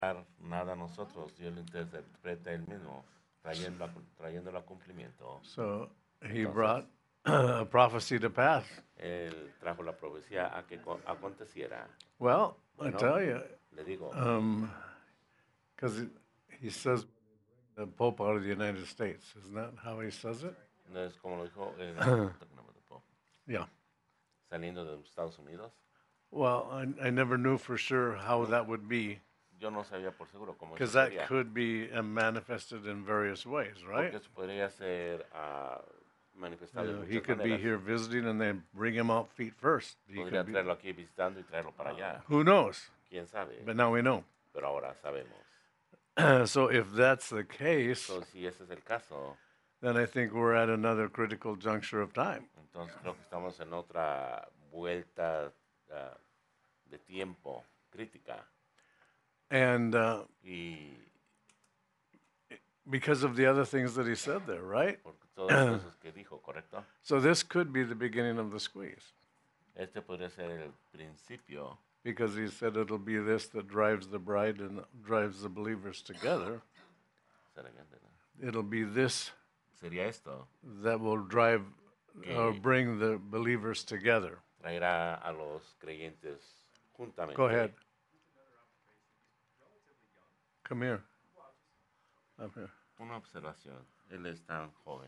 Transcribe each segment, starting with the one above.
nada a nosotros, Dios lo interpreta él mismo, trayéndolo a cumplimiento. So he Entonces, brought a prophecy to pass. él trajo la profecía a que aconteciera. Well, I Bueno, tell you, le digo, because he says the Pope out of the United States. Isn't that how he says it? no es como lo dijo Yeah. saliendo de los Estados Unidos. Well, I never knew for sure how No, that would be, yo no sabía por seguro cómo eso because that sería, could be manifested in various ways, right? porque eso podría ser You manifestado de know, he muchas could be maneras. here visiting and then bring him out feet first. He Podría could be, traerlo aquí visitando y traerlo para allá. who knows? ¿Quién sabe? But now we know. Pero ahora sabemos. So if that's the case, So, si ese es el caso, then I think we're at another critical juncture of time. entonces creo que estamos en otra vuelta de tiempo crítica. And Y because of the other things that he said there, right? porque todas las cosas que dijo, ¿correcto? So this could be the beginning of the squeeze, Este podría ser el principio, because he said it'll be this that drives the bride and drives the believers together. It'll be this sería esto, that will drive or que bring the believers together. traerá a los creyentes juntamente. Go ahead. Come here. Up here. Una observación, él es tan joven.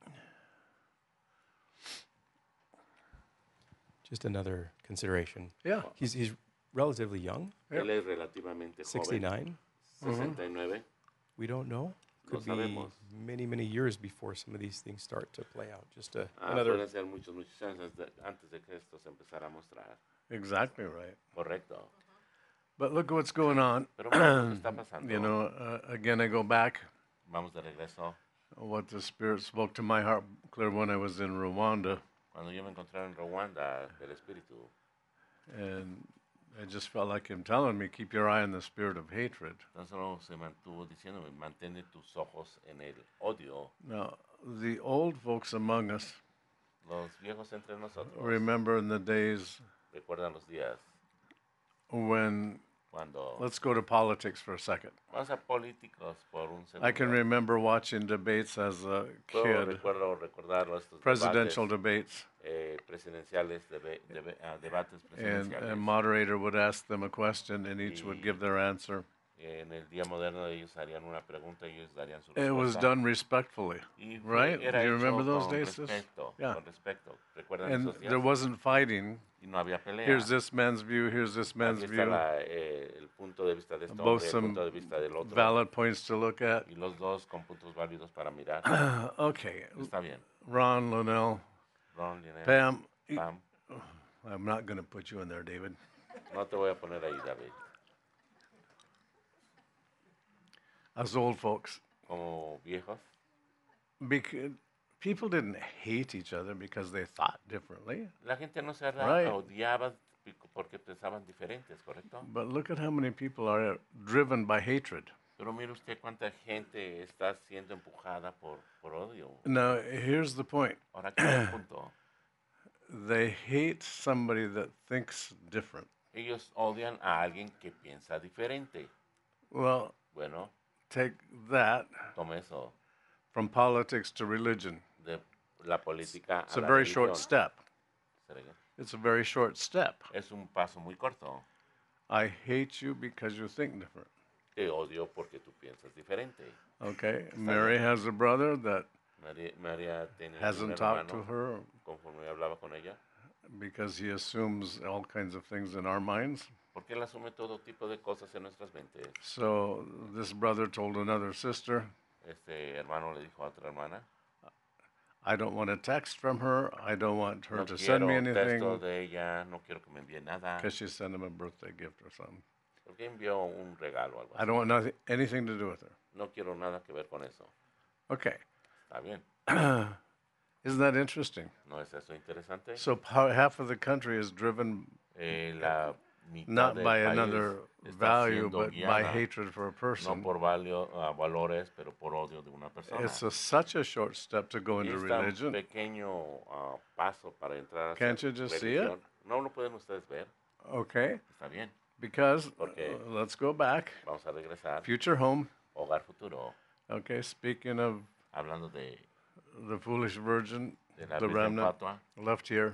Just another consideration. Yeah. He's relatively young, Él es relativamente joven, 69. 69. We don't know. No Could be sabemos. many years before some of these things start to play out. Just another. Pueden ser muchos años antes de que esto se empezara a mostrar. Exactly right. Correcto. But look what's going on. Pero mira lo que está pasando. You know, again, I go back. Vamos de regreso. What the Spirit spoke to my heart clear when I was in Rwanda. Cuando yo me encontré en Ruanda, del Espíritu, And I just felt like him telling me, keep your eye on the spirit of hatred. tan solo se mantuvo diciéndome, mantén tus ojos en el odio. Now, the old folks among us Los viejos entre nosotros remember in the days recuerdan los días when, cuando let's go to politics for a second. vamos a políticos por un segundo. I can remember watching debates as a Puedo kid, recordarlo estos presidential debates, presidenciales, debates and presidenciales. a moderator would ask them a question and each would give their answer. En el día moderno ellos harían una pregunta y ellos darían su It was respuesta. done respectfully, Y right? Do era you remember hecho those con days? sis? respeto, Yeah. con respeto. ¿Recuerdan And esos días? there wasn't fighting. Y no había pelea. Here's this man's view, here's this man's Aquí está view. el punto de vista de este Both hombre, el some punto de vista del otro. valid points to look at. Y los dos con puntos válidos para mirar. Okay, Está bien. Ron, Linnell, Ron, Lionel, Pam, Pam, I'm not going to put you in there, David. no te voy a poner ahí, David. Us old folks, Como viejos, because people didn't hate each other because they thought differently. la gente no se Right. odiaba porque pensaban diferentes, ¿correcto? But look at how many people are driven by hatred. Pero mire usted cuánta gente está siendo empujada por odio. Now, here's the point. Ahora aquí está el punto. They hate somebody that thinks different. Ellos odian a alguien que piensa diferente. Well, Bueno, take that tome eso from politics to religion. de la política It's a a la very religión. short step. ¿Será? It's a very short step. Es un paso muy corto. I hate you because you think different. Te odio porque tú piensas diferente. Okay? Mary has a brother that María tenía un hasn't talked to hermano, her conforme hablaba con ella, because he assumes all kinds of things in our minds. porque él asume todo tipo de cosas en nuestras mentes. So this brother told another sister, Este hermano le dijo a otra hermana, I don't want a text from her. I don't want her no to send me quiero texto anything, de ella, no quiero que me envíe nada, because she sent him a birthday gift or something. porque envió un regalo o algo I así. don't want nothing, anything to do with her. No quiero nada que ver con eso. Okay. Está bien, Isn't that interesting? ¿no es eso interesante? So half of the country is driven La mitad not del by país another está value, siendo but by guiada, hatred for a no person. por valores, pero por odio de una persona. It's such a short step to go into Es tan religion. pequeño paso para entrar a Can't you just see it? religión. No lo pueden ustedes ver. Okay. Está bien. Because, Porque let's go back. vamos a regresar. Future home. Hogar futuro. Okay, speaking of Hablando de the foolish virgin, la the virgen remnant fatua, left here.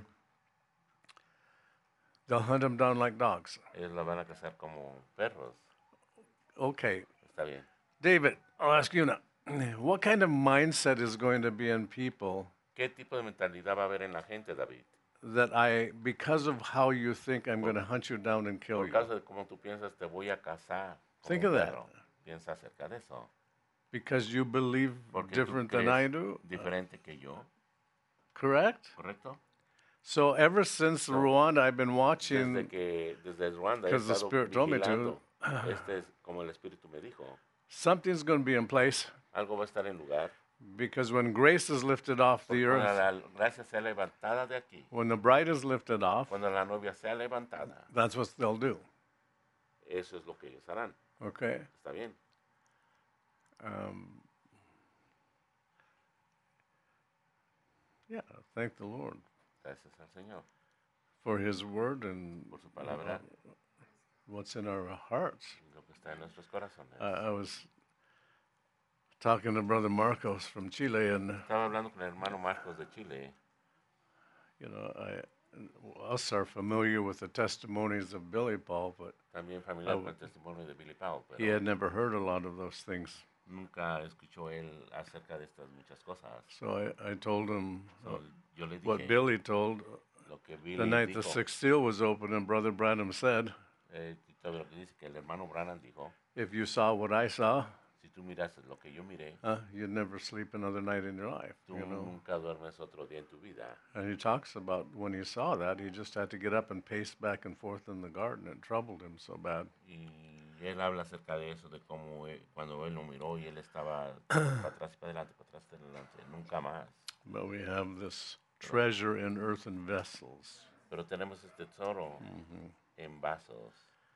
They'll hunt them down like dogs. ellos la van a cazar como perros. Okay. Está bien. David, I'll ask you now. What kind of mindset is going to be in people ¿Qué tipo de mentalidad va a haber en la gente, David? that because of how you think, I'm going to hunt you down and kill Por you? causa de cómo tú piensas, te voy a cazar como Think un of that. perro. Piensa acerca de eso. Because you believe Porque different tú than crees I do? diferente que yo, Correct? ¿correcto? So ever since Rwanda, I've been watching, Desde Ruanda he because the estado Spirit told me vigilando. to, Este es como el Espíritu me dijo. something's going to be in place. Algo va a estar en lugar. Because when grace is lifted off the Porque cuando earth, la gracia sea levantada de aquí, when the bride is lifted off, cuando la novia sea levantada, that's what they'll do. eso es lo que ellos harán. Okay? Está bien. Yeah, thank the Lord Gracias al Señor for His word and por su palabra, what's in our hearts. lo que está en nuestros corazones. I was talking to Brother Marcos from Chile, and Estaba hablando con el hermano Marcos de Chile. you know, us are familiar with the testimonies of Billy Paul, but También familiar con el testimonio de Billy Powell, he pero had never heard a lot of those things. nunca escuchó él acerca de estas muchas cosas. So I told him So, yo le dije what Billy told lo que Billy the night the dijo. sixth seal was opened, and Brother Branham said, Todo lo que dice que el hermano Branham dijo, if you saw what I saw, si tú miraste lo que yo miré, you'd never sleep another night in your life. tú You know? nunca duermes otro día en tu vida. And he talks about when he saw that, he just had to get up and pace back and forth in the garden. It troubled him so bad. Y él habla acerca de eso, de cómo cuando él lo miró y él estaba para atrás y para adelante, nunca más. But we have this treasure in earthen vessels. Pero tenemos este tesoro en vasos.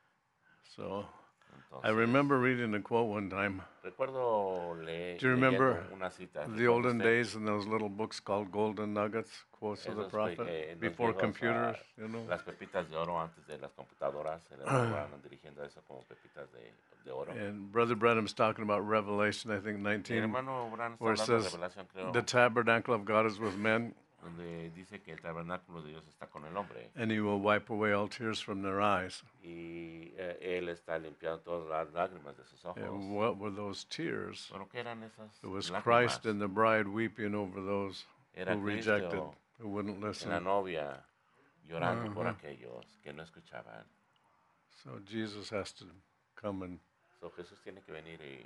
So Entonces, I remember reading a quote one time. recuerdo Do you remember leyendo una cita. the olden days in those little books called Golden Nuggets, quotes of the prophet, before computers, you know? Las pepitas de oro antes de las computadoras, se le estaban dirigiendo a eso como pepitas de oro. And Brother Branham's talking about Revelation, I think El 19, hermano Branham está where it hablando de says, Revelación, creo, the tabernacle of God is with men, donde dice que el tabernáculo de Dios está con el hombre. and he will wipe away all tears from their eyes. Y él está limpiando todas las lágrimas de sus ojos. And what were those tears? Bueno, ¿qué eran esas It was lágrimas? Christ and the bride weeping over those Era who Cristo rejected, who wouldn't en la listen. novia llorando por aquellos que no escuchaban. So Jesus has to come and So, Jesús tiene que venir y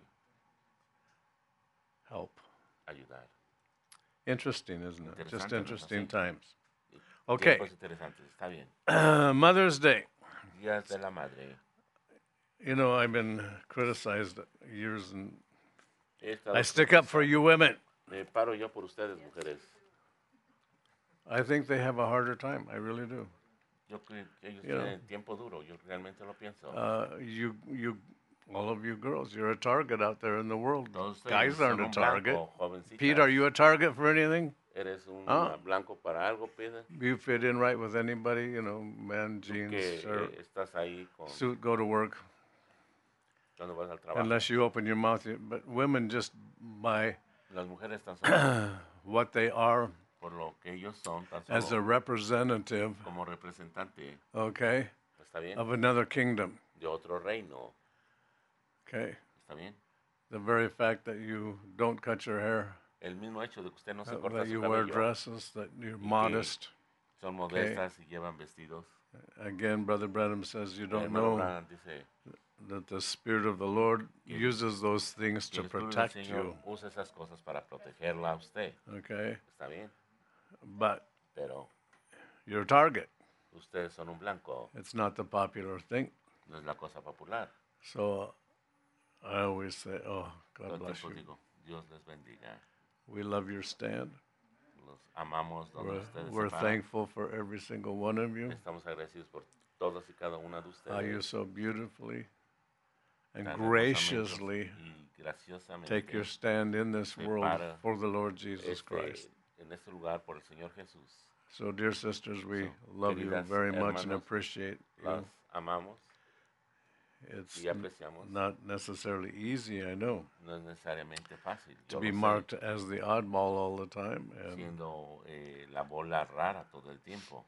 help. ayudar. Interesting, isn't it? Just Interesante, ¿no? interesting Sí. times. Okay. Tiempos interesantes, está bien. Mother's Day. Días de la Madre. You know, I've been criticized years, and He estado I stick up for you women. Me paro yo por ustedes, mujeres. I think they have a harder time. I really do. Yo creo que ellos You know. tienen tiempo duro. Yo realmente lo pienso. All of you girls, you're a target out there in the world. Todos ustedes Guys son aren't a un target. blanco, jovencitas. Pete, are you a target for anything? ¿Eres un Ah. blanco para algo, Pete? You fit in right with anybody, you know, man, Tú jeans, que shirt, estás ahí con, suit, go to work. cuando vas al trabajo. Unless you open your mouth. But women, just by Las mujeres tan solo what they are por lo que ellos son, tan as a solo representative, como representante, okay, ¿está bien? of another kingdom, De otro reino, okay? ¿está bien? The very fact that you don't cut your hair, El mismo hecho de que usted no se corta that su you wear cabello, dresses, that you're que modest. son modestas y llevan vestidos. Again, Brother Branham says you El don't hermano know Branham dice that the Spirit of the Lord uses those things que to el Espíritu del protect Señor you, usa esas cosas para protegerla a usted, okay? ¿está bien? But Pero you're a target. ustedes son un blanco, It's not the popular thing. no es la cosa popular. So I always say, oh, Todo God el bless tiempo you. digo, Dios les bendiga. We love your stand. Los amamos donde ustedes We're se paran. thankful for every single one of you. Estamos agradecidos por todos y cada una de How you ustedes. so beautifully and Tan graciously y graciosamente take your stand in this se world para for the Lord Jesus Christ. en este lugar por el Señor Jesús. So, dear sisters, we So, love you queridas very much and hermanas, appreciate Las you. amamos It's y apreciamos. not necessarily easy, I know, No es necesariamente fácil. to Yo be lo sé, marked as the oddball all the time. And siendo la bola rara todo el tiempo.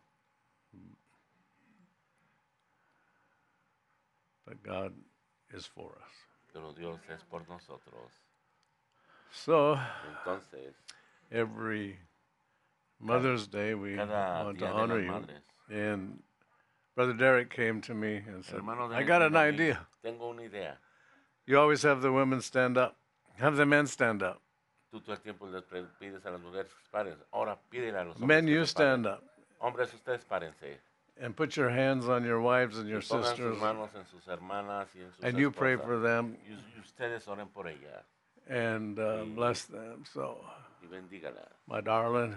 but God is for us. Pero Dios es por nosotros. So Entonces, every Mother's Day, we cada want to Día de honor las you. Madres, And Brother Derek came to me and said, hermano I Derek got vino an a mí, idea. tengo una idea. You always have the women stand up. Have the men stand up. Tú todo el tiempo les pides a las mujeres que se paren. Ahora pídele a los hombres Men, que you se paren. stand up. Hombres, ustedes párense. And put your hands on your wives and your Y pongan sisters. sus manos en sus hermanas y en sus And you pray esposas. for them Y ustedes oren por ellas. and bless them. So, Y bendígalas. my darling,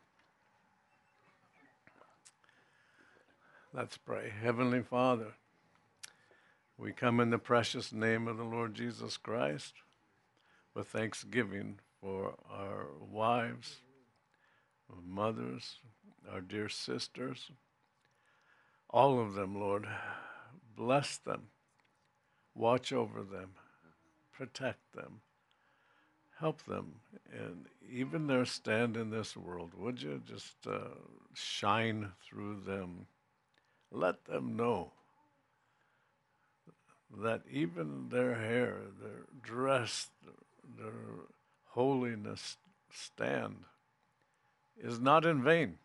let's pray. Heavenly Father, we come in the precious name of the Lord Jesus Christ with thanksgiving for our wives, mothers, our dear sisters, all of them, Lord. Bless them, watch over them, protect them, help them, and even their stand in this world. Would you just shine through them? Let them know that even their hair, their dress, their holiness stand is not in vain.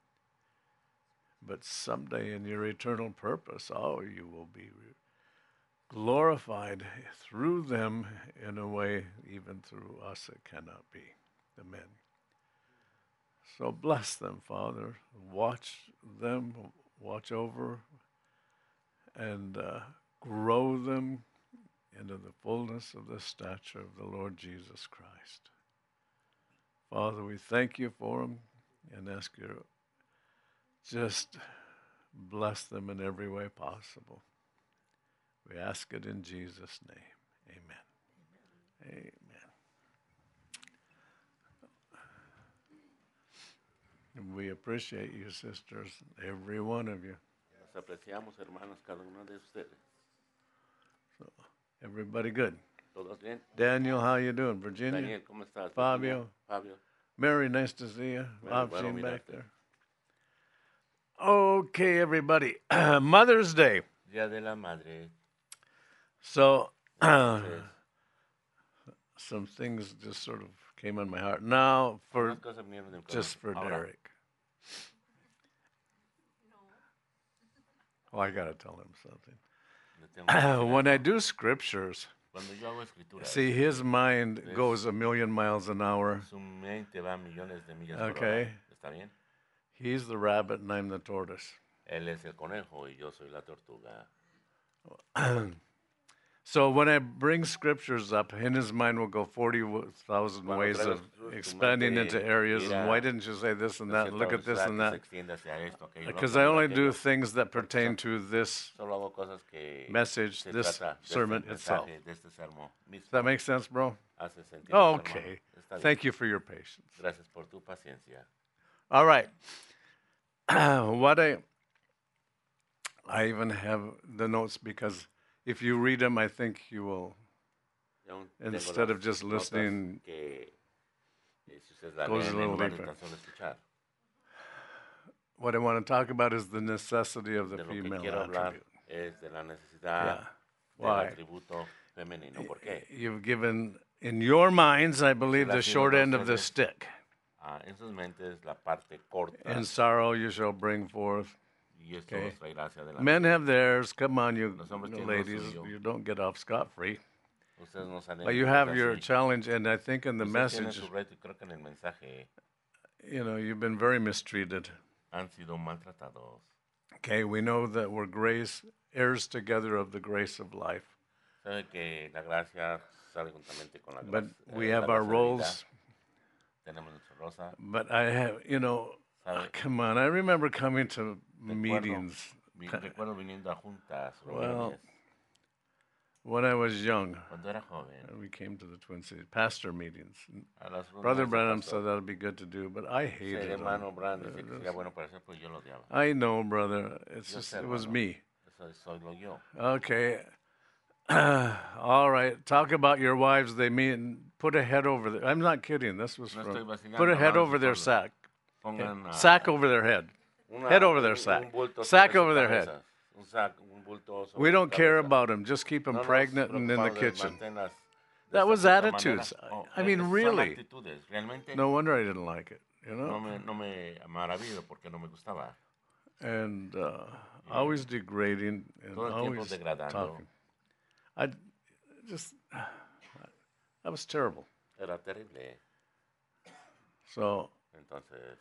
But someday in your eternal purpose, you will be glorified through them in a way even through us it cannot be, the men. So bless them, Father. Watch them, watch over, and grow them into the fullness of the stature of the Lord Jesus Christ. Father, we thank you for them and ask you to just bless them in every way possible. We ask it in Jesus' name. Amen. Amen. And we appreciate you, sisters, every one of you. Nos apreciamos, hermanos, cada uno de ustedes. So, everybody good? ¿Todos bien? Daniel, how you doing? Virginia? Daniel, ¿cómo estás? Fabio? Fabio. Mary, nice to see you. Mary, I've bueno seen back mirarte. there. Okay, everybody. Mother's Day. Día de la Madre. So, Entonces, some things just sort of came on my heart. Now, for algunas cosas vinieron del just for corazón. Ahora, Derek. Oh, I got to tell him something. le tengo que decir When algo. I do scriptures, Cuando yo hago escrituras, see, his mind goes a million miles an hour. su mente va a millones de millas por Okay. hora. ¿Está bien? He's the rabbit and I'm the tortoise. Él es el conejo y yo soy la tortuga. So when I bring scriptures up, in his mind will go 40,000 Cuando ways traigo of tu expanding mente into areas. And irá why didn't you say this and that? Look at this and that. Because I only do things that pertain to this Solo hago cosas que message, se this trata de este sermon itself. mensaje, de este sermón mismo. Does that make sense, bro? Hace sentido, Oh, hermano. okay. Está bien. Thank you for your patience. Gracias por tu paciencia. All right. What I even have the notes because if you read them, I think you will, Y aún tengo instead las of just notas listening, que, si ustedes la goes a leen en little lugar de deeper. tan solo escuchar. what I want to talk about is the necessity of the De lo que female quiero hablar attribute. es de la necesidad Yeah. del Why? atributo femenino. ¿Por qué? You've given, in your minds, I believe, the short end of the stick. En sus mentes la parte corta. In sorrow you shall bring forth. Y esto Okay. los traerá hacia adelante. Men have theirs. Come on, you Los hombres tienen lo ladies. suyo. You don't get off scot-free. Ustedes no salen But you libres have your así. challenge, and I think in the Ustedes tienen message, su reto y creo que en el mensaje you've been very mistreated. han sido maltratados. Okay, we know that we're heirs together of the grace of life. Sabe que la gracia sale juntamente con la But gracia. we have our roles. Tenemos nuestra rosa. But I have, Sabe, come on, I remember coming to recuerdo- meetings recuerdo viniendo a juntas, Well, reuniones, when I was young. cuando era joven. We came to the Twin Cities, pastor meetings. A las Brother reuniones de Branham pastor. said that'd be good to do, but I El hated hermano them. Brand dice que sería bueno para hacer, pues yo lo odiaba. I know, brother. It's Yo just, sé, it was hermano. me. Eso soy lo yo. Okay. All right. Talk about your wives. They mean put a head over there. I'm not kidding. This was No from. estoy vacilando, Put a head hablando over su their pueblo. sack. Pongan Sack over their head. Head over their un sack. bulto Sack sobre over sus their head. cabezas. Un bulto sobre We su don't care cabeza. about them. Just keep them No nos pregnant and in the preocupamos de kitchen. mantenerlas de That esta was cierta attitudes. manera. Oh, I mean, son really. actitudes. Realmente No wonder I didn't like it. You no know. me maravillo porque no me gustaba. And always degrading and Todo el tiempo always degradando. talking. I just that was terrible. Era terrible. So Entonces,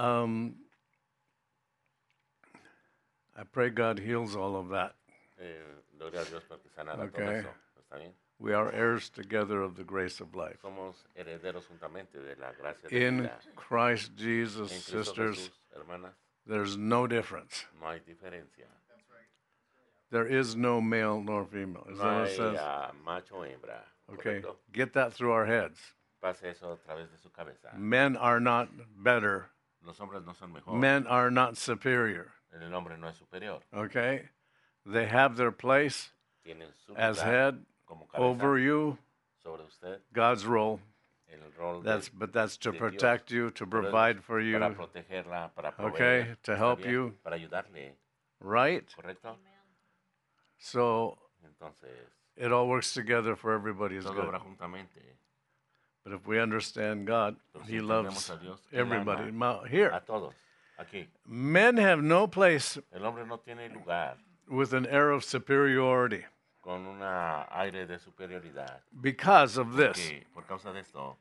I pray God heals all of that. gloria a Dios porque sanara todo Okay. eso. ¿Está bien? We are heirs together of the grace of life. Somos herederos juntamente de la gracia de In vida. Christ Jesus, En Cristo sisters, Jesús, hermanas, there's no difference. no hay diferencia. There is no male nor female. Is No that what it hay says? macho o hembra. Okay. ¿Correcto? Get that through our heads. Pase eso a través de su cabeza. Men are not better. Los hombres no son mejor. Men are not superior. El hombre no es superior. Okay? They have their place Tienen su as lugar head como cabeza over you, sobre usted. God's role. El rol But that's to de protect Dios. you, to Pero eso provide es for you, para protegerla, para proveer, okay, to ¿está help bien? you. Para ayudarle, right? ¿correcto? So Entonces, it all works together for everybody's todo good. obra juntamente. But if we understand God, Pero si He entendemos loves a Dios, Él ama everybody. Now, here, a todos. Aquí, men have no place el hombre no tiene lugar with an air of superiority con un aire de superioridad. because of this. Que por causa de esto,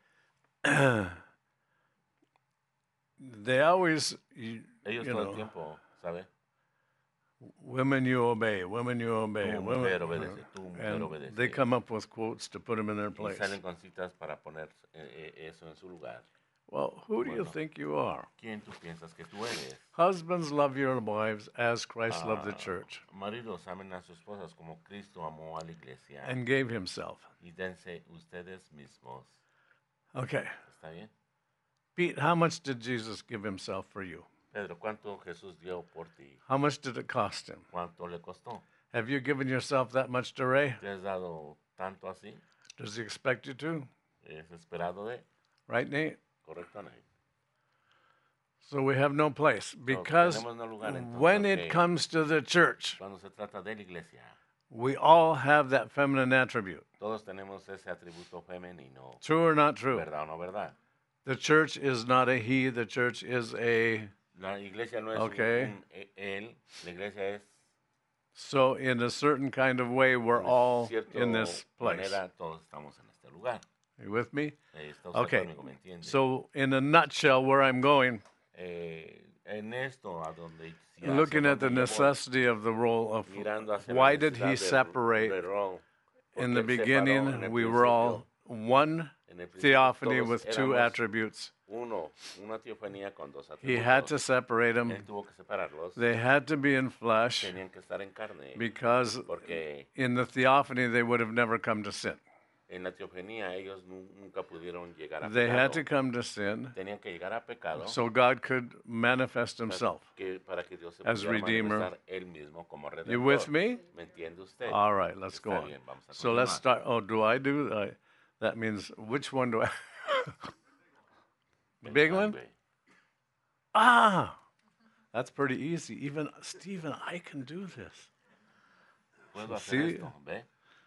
They always, you ellos todo el know, tiempo, ¿sabe? women you obey, women you obey, Tu women, mujer obedece, tu mujer and obedece. they come up with quotes to put them in their Y place. salen con citas para poner eso en su lugar. Well, who do you Bueno. think you are? ¿Quién tú piensas que tú eres? Husbands, love your wives as Christ loved the church Maridos, amen a sus esposas como Cristo amó a la iglesia. and gave himself. Y dense ustedes mismos. Okay. ¿Está bien? Pete, how much did Jesus give himself for you? Pedro, ¿cuánto Jesús dio por ti? How much did it cost him? ¿Cuánto le costó? Have you given yourself that much to Ray? ¿Te has dado tanto así? Does he expect you to? ¿Es esperado de? Right, Nate? ¿Correcto, Nay? So we have no place because tenemos no lugar, entonces, when it ok. comes to the church, Cuando se trata de la iglesia, we all have that feminine attribute. todos tenemos ese atributo femenino. True or not true? ¿Verdad o no verdad? The church is not a he, the church is a. La iglesia no es Okay. un él, la iglesia es So, in a certain kind of way, we're de all cierta in this place. manera, todos estamos en este lugar. Are you with me? Está usted Okay. conmigo, ¿me entiende? So, in a nutshell, where I'm going, En esto, a donde hacia looking at the donde yo voy, necessity of the role of mirando hacia la why did necesidad he del separate? rol, In porque the él separó beginning, en el we were all one en el principio theophany todos with two éramos attributes. una teofanía con dos He had atributos. to separate them. Él tuvo que separarlos. They had to be in flesh Tenían que estar en carne. because Porque in the theophany they would have never come to sin. en la teofanía ellos nunca pudieron llegar a They had pecado. to come to sin Tenían que llegar a pecado so God could manifest himself. para que Dios se as pudiera Redeemer. manifestar él mismo como redentor. You with me? ¿Me entiende usted? All right, let's go Está on. bien, vamos a So let's continuar. start. Oh, do I do? That means which one do I? The big one? Güey. Ah, that's pretty easy. Even Stephen, I can do this. Puedo hacer Sí. esto, ¿ve?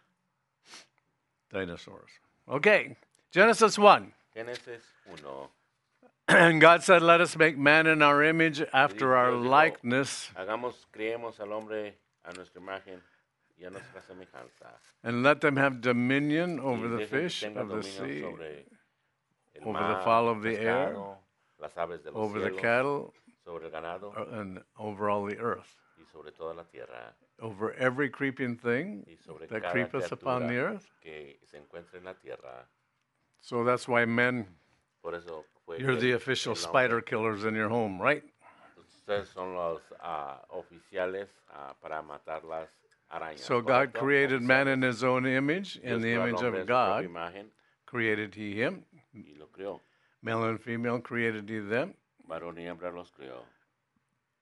Dinosaurs. Okay, Genesis 1. Génesis 1. And God said, "Let us make man in our image, after our Dios dijo, likeness, Criemos al hombre a nuestra imagen y a nuestra semejanza. and let them have dominion over Y the dejen que fish tengan of the dominio sea, sobre el over the mar, fowl of the air, pescado, las aves de los over the cielos, cattle, sobre el ganado and over all the earth, y sobre toda la tierra over every creeping thing y sobre that cada creepeth upon the criatura earth." que se encuentra en la tierra. So that's why men, Por eso fue you're que the official el hombre- spider killers in your home, right? Ustedes son los oficiales para matar las arañas. So God ¿correcto? created man Oficiales. in his own image, in Dios the creó al image hombre en of su propia God imagen created he him. y lo creó. Male and female created he them. Varón y hembra los creó.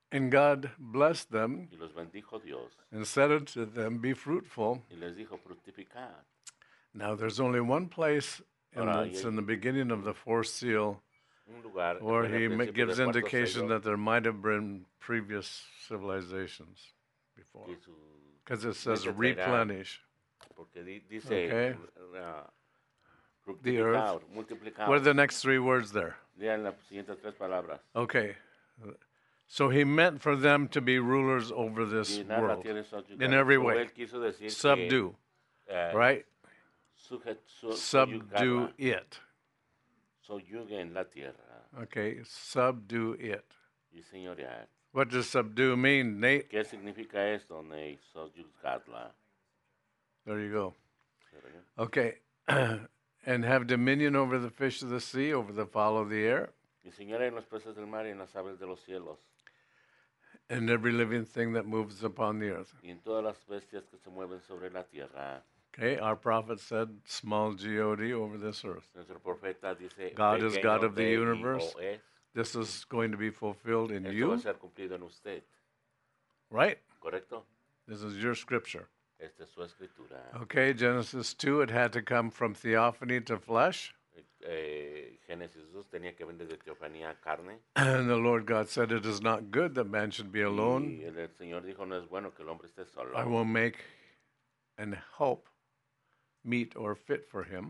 And God blessed them Y los bendijo Dios. and said unto them, Be fruitful. Y les dijo, fructificad. Now there's only one place, and Ahora, it's ahí in the hay beginning of the fourth seal, un lugar where en el he principio gives del cuarto indication sello that there might have been previous civilizations before. que su Because it says mente traerá, replenish. porque dice Okay. uh, The earth. fructificaos, multiplicaos. What are the next three words there? Lean las siguientes tres palabras. Okay. So he meant for them to be rulers over this Llenar la world tierra y subyugar. in every So, way. él quiso decir Subdue, que, right? Subyugarla, Subdue it. soyuguen la tierra Okay, subdue it. y señorear. What does subdue mean, Nate? ¿Qué significa esto, Ney? Soyugarla. There you go. Okay. And have dominion over the fish of the sea, over the fowl of the air, Y señora en los peces del mar y en las aves de los cielos, and every living thing that moves upon the earth. y en todas las bestias que se mueven sobre la tierra. Okay, our prophet said small G-O-D over this earth. Nuestro profeta dice, God is God pequeño of the D, I, universe. O, S. This is going to be fulfilled in Esto va you, a ser cumplido en usted, right? ¿correcto? This is your scripture. Esta es su escritura. Okay, Genesis 2, it had to come from theophany to flesh. Génesis 2 tenía que venir de teofanía a carne. And the Lord God said, It is not good that man should be alone. Y el Señor dijo, no es bueno que el hombre esté solo. I will make and help meet or fit for him.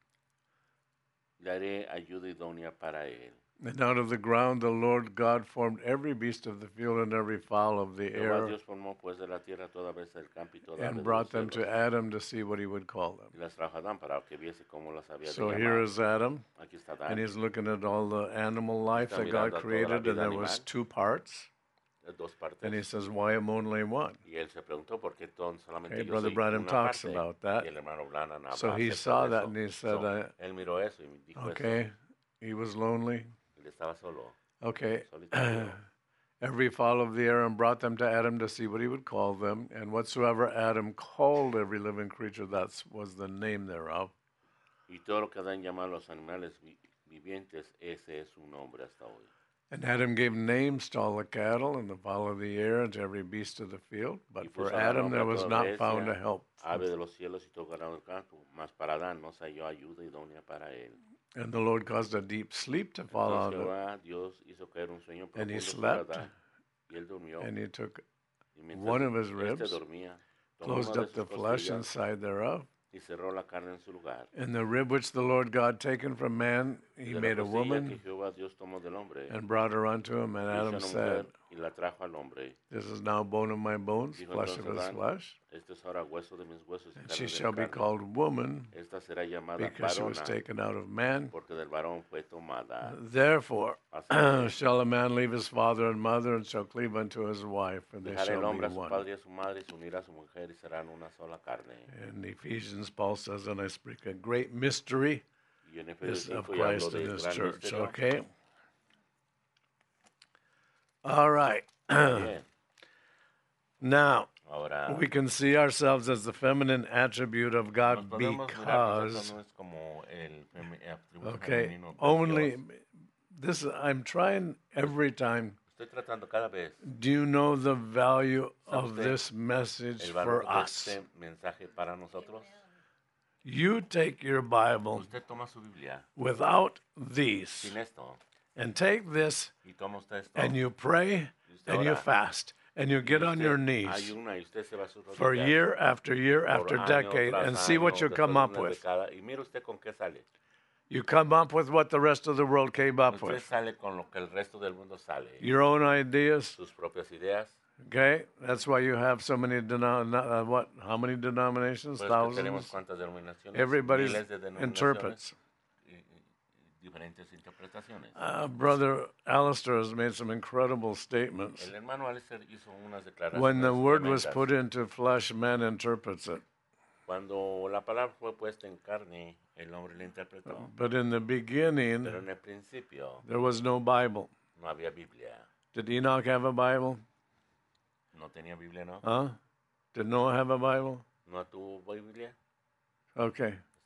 Le haré ayuda idónea para él. And out of the ground the Lord God formed every beast of the field and every fowl of the Jehová air, Dios formó pues de la tierra toda bestia del campo y toda ave and de brought los them to cielos, Adam to see what he would call y them. las trajo a Adán para que viese cómo las había So de here llamar. is Adam, Aquí está Adán, and he's looking at all the animal life Está that God mirando a toda la created, vida and there was animal. 2 parts. de dos partes. And he says, Why am only one? Y él se preguntó por qué solamente Okay, yo Brother soy Branham una talks parte. about that. Y el hermano Branham habla So he acerca saw de that eso. and he said, So, él miró eso y dijo Okay, he was lonely. eso. Él estaba solo, Okay. solitario. Every fowl of the air, and brought them to Adam to see what he would call them. And whatsoever Adam called every living creature, that was the name thereof. Y todo lo que Adán llama a los animales vivientes, ese es su nombre hasta hoy. And Adam gave names to all the cattle and the fowl of the air and to every beast of the field. Y But for puso Adam nombre there a was toda not bestia, found a help. ave de los cielos y todo ganado del campo, mas para Adán no se halló ayuda idónea para él. And the Lord caused a deep sleep to fall on Entonces him. Jehová Dios hizo caer un sueño And he profundo sobre slept, Adán, y él durmió. and he took Y mientras one of his éste ribs, dormía, tomó closed una de up the sus flesh costillas inside thereof. y cerró la carne en su lugar. And the rib which the Lord God taken from man, he De la made a costilla woman que Jehová Dios tomó del hombre, and brought her unto him. And hizo Adam una said, mujer y la trajo al hombre. This is now bone of my bones, Dijo flesh of entonces his Adán, flesh. este es ahora hueso de mis huesos y And carne she de shall mi be carne. called woman, Esta será llamada because she was varona, taken out of man. porque del varón fue tomada. Therefore Así shall a man leave his father and mother, and shall cleave unto his wife, and they dejará el shall be hombre a su one. padre y a su madre y se unirá a su mujer y serán una sola carne. In Ephesians, Paul says, and I speak a great mystery Y en is Efesios of 5 ya habló Christ de and his gran church. misterio. Okay? All right. Bien, Now, ahora we can see ourselves as the feminine attribute of nos God podemos mirar because, nosotros como el atributo okay, femenino de only Dios. this, I'm trying every time. Estoy tratando cada vez Do you know the value ¿Sabe of usted this message el valor for de us? este mensaje para nosotros. You take your Bible Usted toma su Biblia without these sin esto and take this y toma usted esto and you pray y usted and you ora, fast and you y get on usted your knees ayuna y usted se va a sus for rodillas year after year por after año decade tras and see what año, you después come de up una with. década, y mire usted con qué sale. You come up with what the rest of the world came up Usted with. sale con lo que el resto del mundo sale. Your own ideas, Sus propias ideas. okay? That's why you have so many, how many denominations? Pues que tenemos Thousands? cuántas denominaciones, Everybody miles de denominaciones, interprets. Diferentes interpretaciones. Brother Alistair has made some incredible statements. El hermano Alistair hizo unas declaraciones When the word was tremendas. put into flesh, man interprets it. Cuando la palabra fue puesta en carne, el hombre la interpretó. But in the beginning, Pero en el principio there was no Bible. no había Biblia. Did Enoch have a Bible? No tenía Biblia, ¿no? Huh? Did Noah have a Bible? No tuvo Biblia. Okay.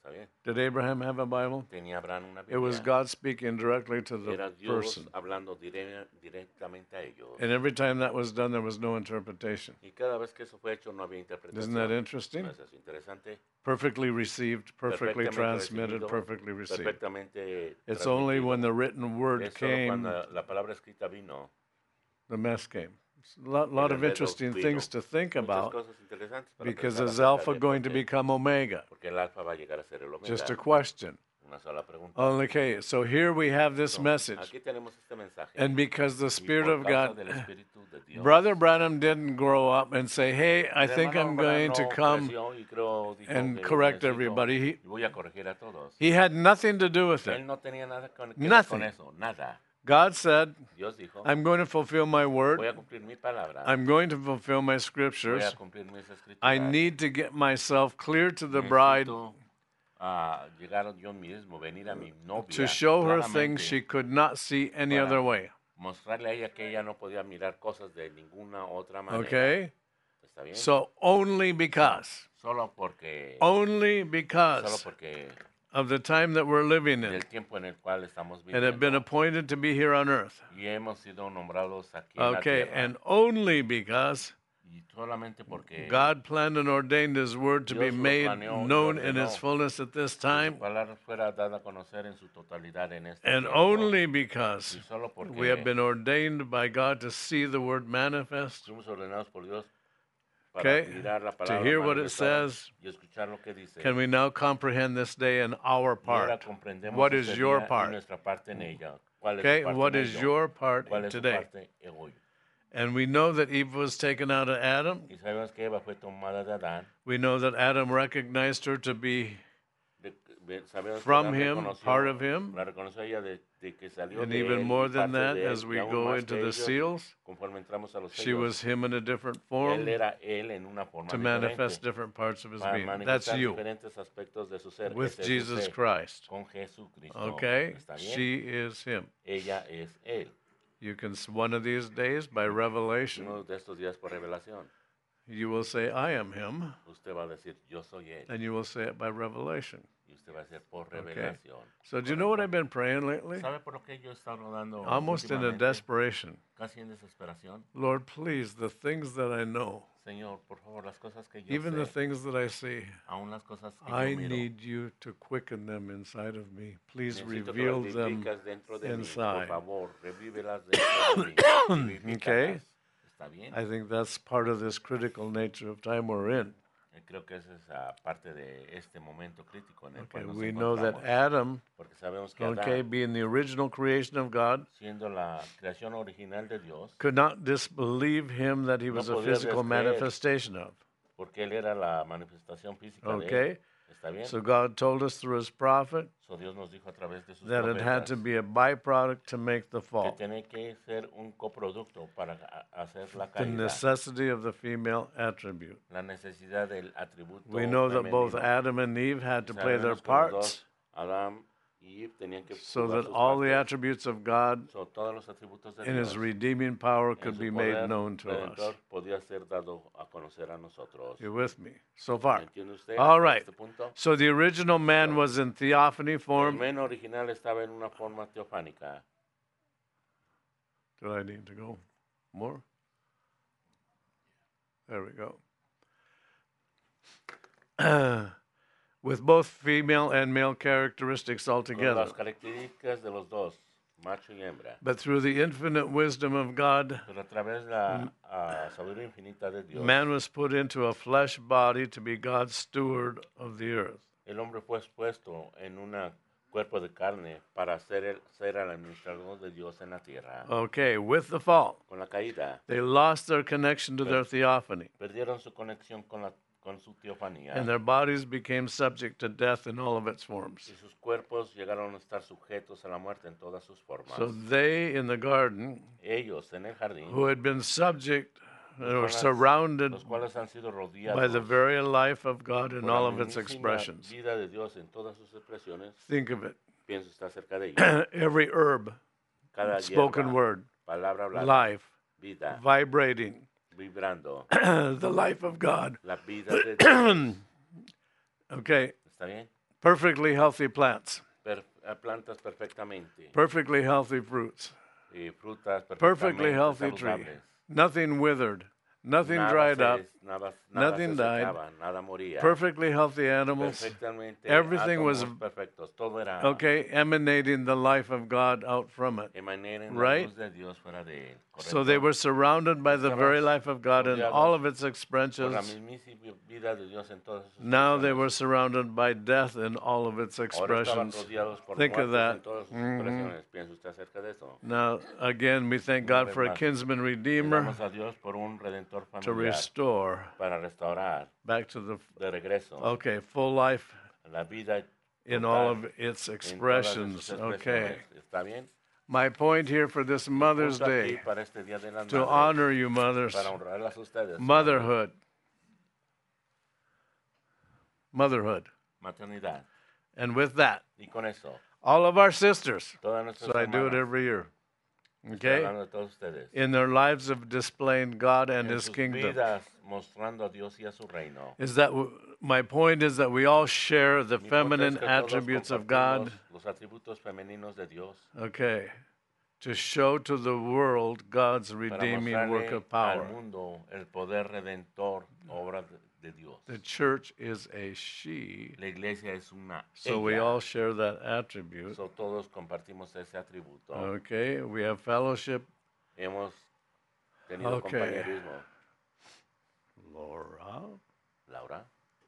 Está bien. Did Abraham have a Bible? Tenía Abraham una It was Biblia. God speaking directly to the Era Dios person. hablando directamente a ellos. And every time that was done, there was no interpretation. Y cada vez que eso fue hecho no había interpretación. Isn't that interesting? ¿No es eso interesante? Perfectly received, perfectly Perfectamente transmitted, recibido, perfectly received. Perfectamente It's only transmitido. when the written word Es solo came, cuando la palabra escrita vino. the mess came. It's a lot of interesting things to think Muchas about cosas interesantes para because pensar is acerca Alpha de going to porque- become Omega? Porque el alfa va a llegar a ser el omega. Just a question. Una sola pregunta. Okay, so here we have this So, message. aquí tenemos este mensaje. And because the Y Spirit por of causa God, del Espíritu de Dios, Brother Branham didn't grow up and say, hey, I el think hermano I'm Branham going to no come. creció y dijo and que correct necesito- everybody. y voy a corregir a todos. He had nothing to do with it. Él no tenía nada que ver Nothing. con eso, nada. God said, Dios dijo, I'm going to fulfill my voy word. a cumplir mi palabra, I'm going to fulfill my voy scriptures. a cumplir mis escrituras. I need to get myself clear to the bride Necesito, llegar yo mismo, venir a mi novia, to show her claramente, things she could not see any para other way. mostrarle a ella que ella no podía mirar cosas de ninguna otra manera. Okay? ¿Está bien? So only because solo porque of the time that we're living in del tiempo en el cual estamos and have been viviendo appointed to be here on earth. y hemos sido nombrados aquí en la Okay, tierra. and only because Y solamente porque God planned and ordained His word to be Dios lo made planeó y known in ordenó its fullness at this que su time, palabra fuera dada a conocer en su totalidad en este and tiempo. only because Y solo porque we have been ordained by God to see the word manifest. fuimos ordenados por Dios para Okay, mirar la to palabra hear what it manifestada says, y escuchar lo que dice. can we now comprehend this day in our Y ahora part? comprendemos What este is your día y part? nuestra parte en ella. ¿Cuál es Okay, su parte what en is ello? your part ¿Cuál es su today? parte en hoy? And we know that Eve was taken out of Adam. Y sabemos que Eva fue tomada de Adán. We know that Adam recognized her to be Sabemos que from Adán him, reconoció- part of him. La reconoció ella de que salió And de even él, more y than parte that, de él, as y we aún go más into que the ellos, seals, conforme entramos a los she sellos, was him in a different él form era él en una forma to diferente, manifest different parts of his para being. That's manifestar you diferentes aspectos de su ser. with Ese es su Jesus ser, Christ. con Jesucristo. Okay? ¿Está bien? She is him. Ella es él. You can, one of these days, by revelation, Uno de estos días por revelación, you will say, I am him. usted va a decir, yo soy él. And you will say it by revelation. Y usted va a decir por revelación. So do you know what I've been praying lately? ¿Sabe por lo que yo he estado dando Almost in a últimamente? desperation. Casi en desesperación. Lord, please, the things that I know, Señor, por favor, las cosas que yo even the sé, things that I see, aún las cosas que I yo miro, need you to quicken them inside of me. Please necesito que reveal las them vivicas dentro de mí. inside. Por favor, revívelas dentro de mí. Vivifícalas. Okay. ¿Está bien? I think that's part of this critical nature of time we're in. Creo que esa es parte de este momento crítico en el Okay, cual nos we know that encontramos. Adam, Porque sabemos que okay, Adán, being the original creation of God, siendo la creación original de Dios, could not disbelieve him that he No was a podía physical descreer. manifestation of. porque él era la manifestación física de él. Okay? ¿Está bien? So God told us through his prophet So Dios nos dijo a través de sus that it had to profetas be a byproduct to make the que fall. tiene que ser un coproducto para hacer la The caída. necessity of the female attribute. La necesidad del atributo We know that both femenino. Adam and Eve had to play their Sabemos que los parts dos, Adán y Eve, tenían que so jugar that sus all the partes. attributes of God So, todos los atributos de in his Dios redeeming power en could su be poder made known to us. redentor podía ser dado a conocer a nosotros. You with me so far? ¿Entiende usted? All hasta right. este punto? So the original man was in theophany El form. men original estaba en una forma teofánica. Do I need to go more? There we go. With both female and male characteristics Con altogether. las características de los dos, macho y hembra. But through the infinite wisdom of God, Pero a través de la sabiduría infinita de Dios, man was put into a flesh body to be God's steward of the earth. el hombre fue puesto en un cuerpo de carne para ser el administrador de Dios en la tierra. Okay, with the fall, Con la caída, they lost their connection to their theophany, perdieron su conexión con su teofanía. and their bodies became subject to death in all of its forms. Y sus cuerpos llegaron a estar sujetos a la muerte en todas sus formas. So they in the garden, Ellos en el jardín, who had been subject or cuales- surrounded los cuales han sido rodeados by the very life of God in por all la of its mismísima expressions. vida de Dios en todas sus expresiones, Think of it. pienso está cerca de ellos. Every herb, Cada spoken hierba, word, palabra hablada, life, vida, vibrating, vibrando, the life of God. la vida de Dios. Okay, ¿Está bien? perfectly healthy plants, plantas perfectamente, perfectly healthy fruits, frutas perfectly perfectamente healthy tree, saludables. nothing withered, nothing Nada dried up, nada nothing se died, secaba, nada moría. perfectly healthy animals. Perfectamente Everything was átomos perfectos. Todo era okay, emanating the life of God out from it. emanating la Right? luz de Dios fuera de él. So they ¿Correcto? were surrounded by the very life of God in all of its Por la expressions. mismísima vida de Dios en todas sus Now they expresiones. were surrounded by death in all of its Ahora estaban expressions. rodeados por Think of muertes that. en todas sus expresiones. ¿Piensa usted acerca de eso? Now, again, we thank Una God vez for a más, kinsman le redeemer damos a Dios por un redentor to familiar restore para restaurar back to the, de regreso okay, full life la vida in total all of its en todas de sus expressions. Okay. expresiones. ¿Está bien? My point here for this Mother's Punto aquí Day, para este Día de las to Madres, honor you, mothers, para honrarlas a ustedes. motherhood, motherhood. Maternidad. And with that, Y con eso, all of our sisters, todas nuestras so I do it hermanas, every year, estoy okay, hablando de todos ustedes, in their lives of displaying God and en His sus kingdom, vidas mostrando a Dios y a su reino. is that my point is that we all share the Mi punto es feminine que todos attributes of compartimos God, los atributos femeninos de Dios okay, to show to the world God's para redeeming work mostrarle of power. al mundo el poder redentor, obra de Dios. The church is a she, La iglesia es una so we ella. all share that attribute. So, todos compartimos ese atributo. Okay, we have fellowship. Hemos tenido Okay. compañerismo. Laura, Laura,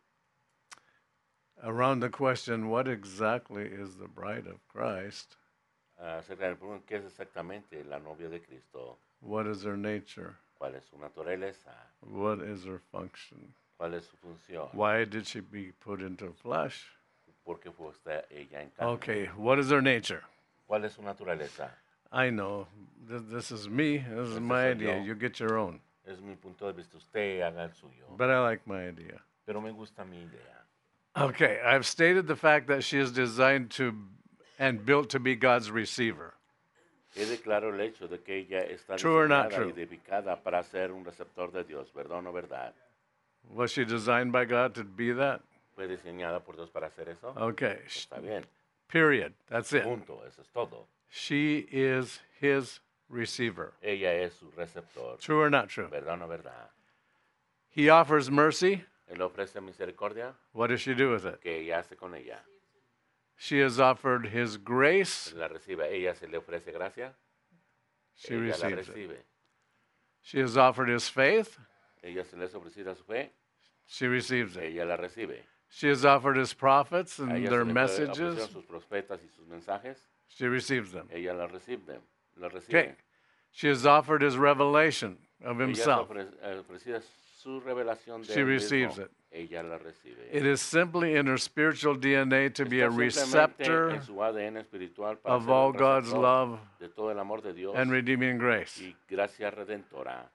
around the question, what exactly is the bride of Christ? acerca del punto, ¿qué es exactamente la novia de Cristo? What is her nature? ¿Cuál es su naturaleza? What is her function? ¿Cuál es su función? Why did she be put into flesh? ¿Por qué fue usted ella en carne? Okay, what is her nature? ¿Cuál es su naturaleza? I know. This is me. This is Este my soy idea. yo. You get your own. Es mi punto de vista. Usted haga el suyo. But I like my idea. Pero me gusta mi idea. Okay, I've stated the fact that she is designed to and built to be God's receiver. He declarado el hecho de que ella está True or not diseñada y true? edificada para ser un receptor de Dios. ¿Verdad o no verdad? Was she designed by God to be that? ¿Fue diseñada por Dios para hacer eso? Okay, Está bien. period. That's it. Punto. Eso es todo. She is his receiver. Ella es su receptor. True or not true? ¿Verdad o no verdad? He offers mercy. Él ofrece misericordia. What does she do with it? ¿Qué ella hace con ella? She has offered his grace. La recibe. Ella se le ofrece gracia. She Ella la receives it. recibe. She has offered his faith. Ella se le es ofrecida su fe. She receives it. Ella la recibe. She has offered his prophets A and ella their se le messages. ofrecieron sus profetas y sus mensajes. She receives them. Ella la recibe. La recibe. Okay. She has offered his revelation of Ella himself. ofrecida su revelación de She él receives mismo. it. Ella la recibe. It is simply in her spiritual DNA to be a Está simplemente receptor en su ADN espiritual para of ser un all God's receptor love de todo el amor de Dios and redeeming grace. y gracia redentora.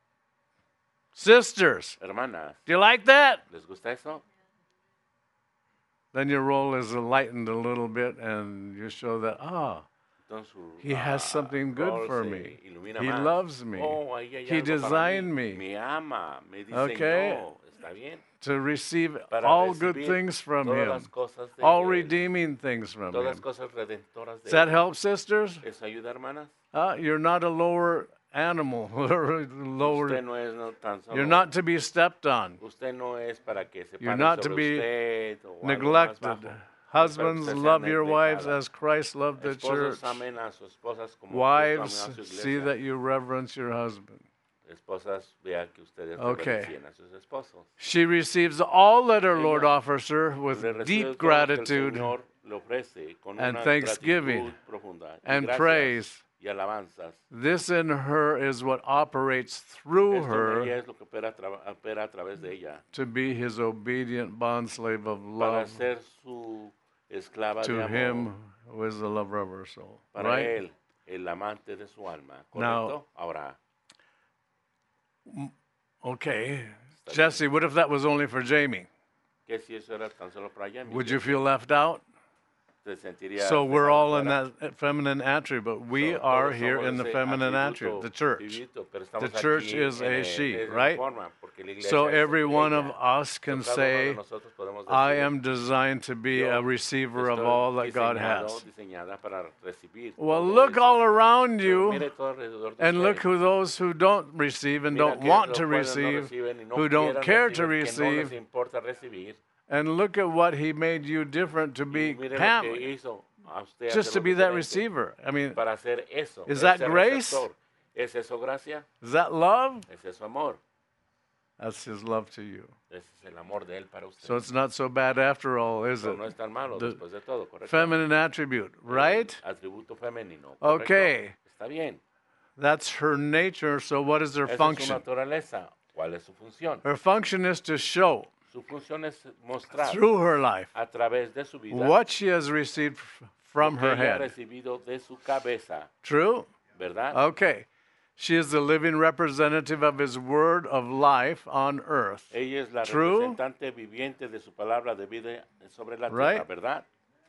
Sisters, Hermanas, do you like that? ¿les gusta eso? Then your role is lightened a little bit and you show that, Entonces, he has something good rol for se me. ilumina He más. loves me. Oh, ahí hay He algo para designed mí. me. Me ama, me diseñó. Okay. ¿Está bien? To receive Para all good recibir things from todas him, las cosas de all él, redeeming things from todas las him. cosas redentoras de Does that él. help, sisters? ¿Eso ayuda, hermanas? You're not a lower animal, lower. Usted no es tan solo. You're not to be stepped on, Usted no es para que se You're paren not to sobre be usted o algo más neglected. bajo. Husbands, Usted sea love your wives neglectada. as Christ loved the church. Esposos amen a sus esposas como Wives, Cristo amó a su see iglesia. that you reverence your husband. Esposas, vean que ustedes Okay. reverencien a sus esposos. She receives all that her Lord Ella offers her with Le recibe deep todo lo que el gratitude Señor le ofrece con and una thanksgiving gratitud profunda y and gracias praise. y alabanzas. This in her is what operates through Esto en her ella es lo que opera a través de ella to be his obedient bondslave of para love ser su esclava to de amor him who is the lover of her soul. para Right? él, el amante de su alma. Now- ¿Correcto? Ahora, Okay. Jesse, what if that was only for Jamie? ¿qué si eso era tan solo para ella? Would you feel left out? te sentirías So we're dejado all in fuera. that feminine attribute. We So, are todos here somos in the ese feminine atributo attribute, the church. divino, pero The estamos church aquí is en, a she, esa right? forma, porque la iglesia So es every one of ella. us can So, cada uno de say, nosotros podemos I decir, am designed to be yo a receiver of estoy all that God diseñado, has. diseñada para recibir Well, todo look eso. all around Pero you mire todo alrededor de and look usted. who those who don't receive and Mira don't que want los to cuales no receive, reciben y no who don't quieren care to recibir, que no les receive, importa recibir. and look at what He made you different to Y be mire lo Pam, que hizo a usted just to hacerlo be that diferente receiver. I mean, para hacer eso. is that ese grace? receptor. ¿Es eso gracia? Is that love? ¿Es eso amor? That's His love to you. Ese es el amor de él para usted. So it's not so bad after all, is So, it? no es tan malo The después de todo, ¿correcto? feminine attribute, right? El atributo femenino, ¿correcto? Okay. Está bien. That's her nature. So what is her Esa es su function? naturaleza. ¿Cuál es su función? Her function is to show Su función es mostrar through her life a través de su vida what she has received from lo que her ella ha head. recibido de su cabeza, True? ¿verdad? Okay. She is the living representative of His word of life on earth. Ella es la True? representante viviente de su palabra de vida sobre la Right. tierra, ¿verdad?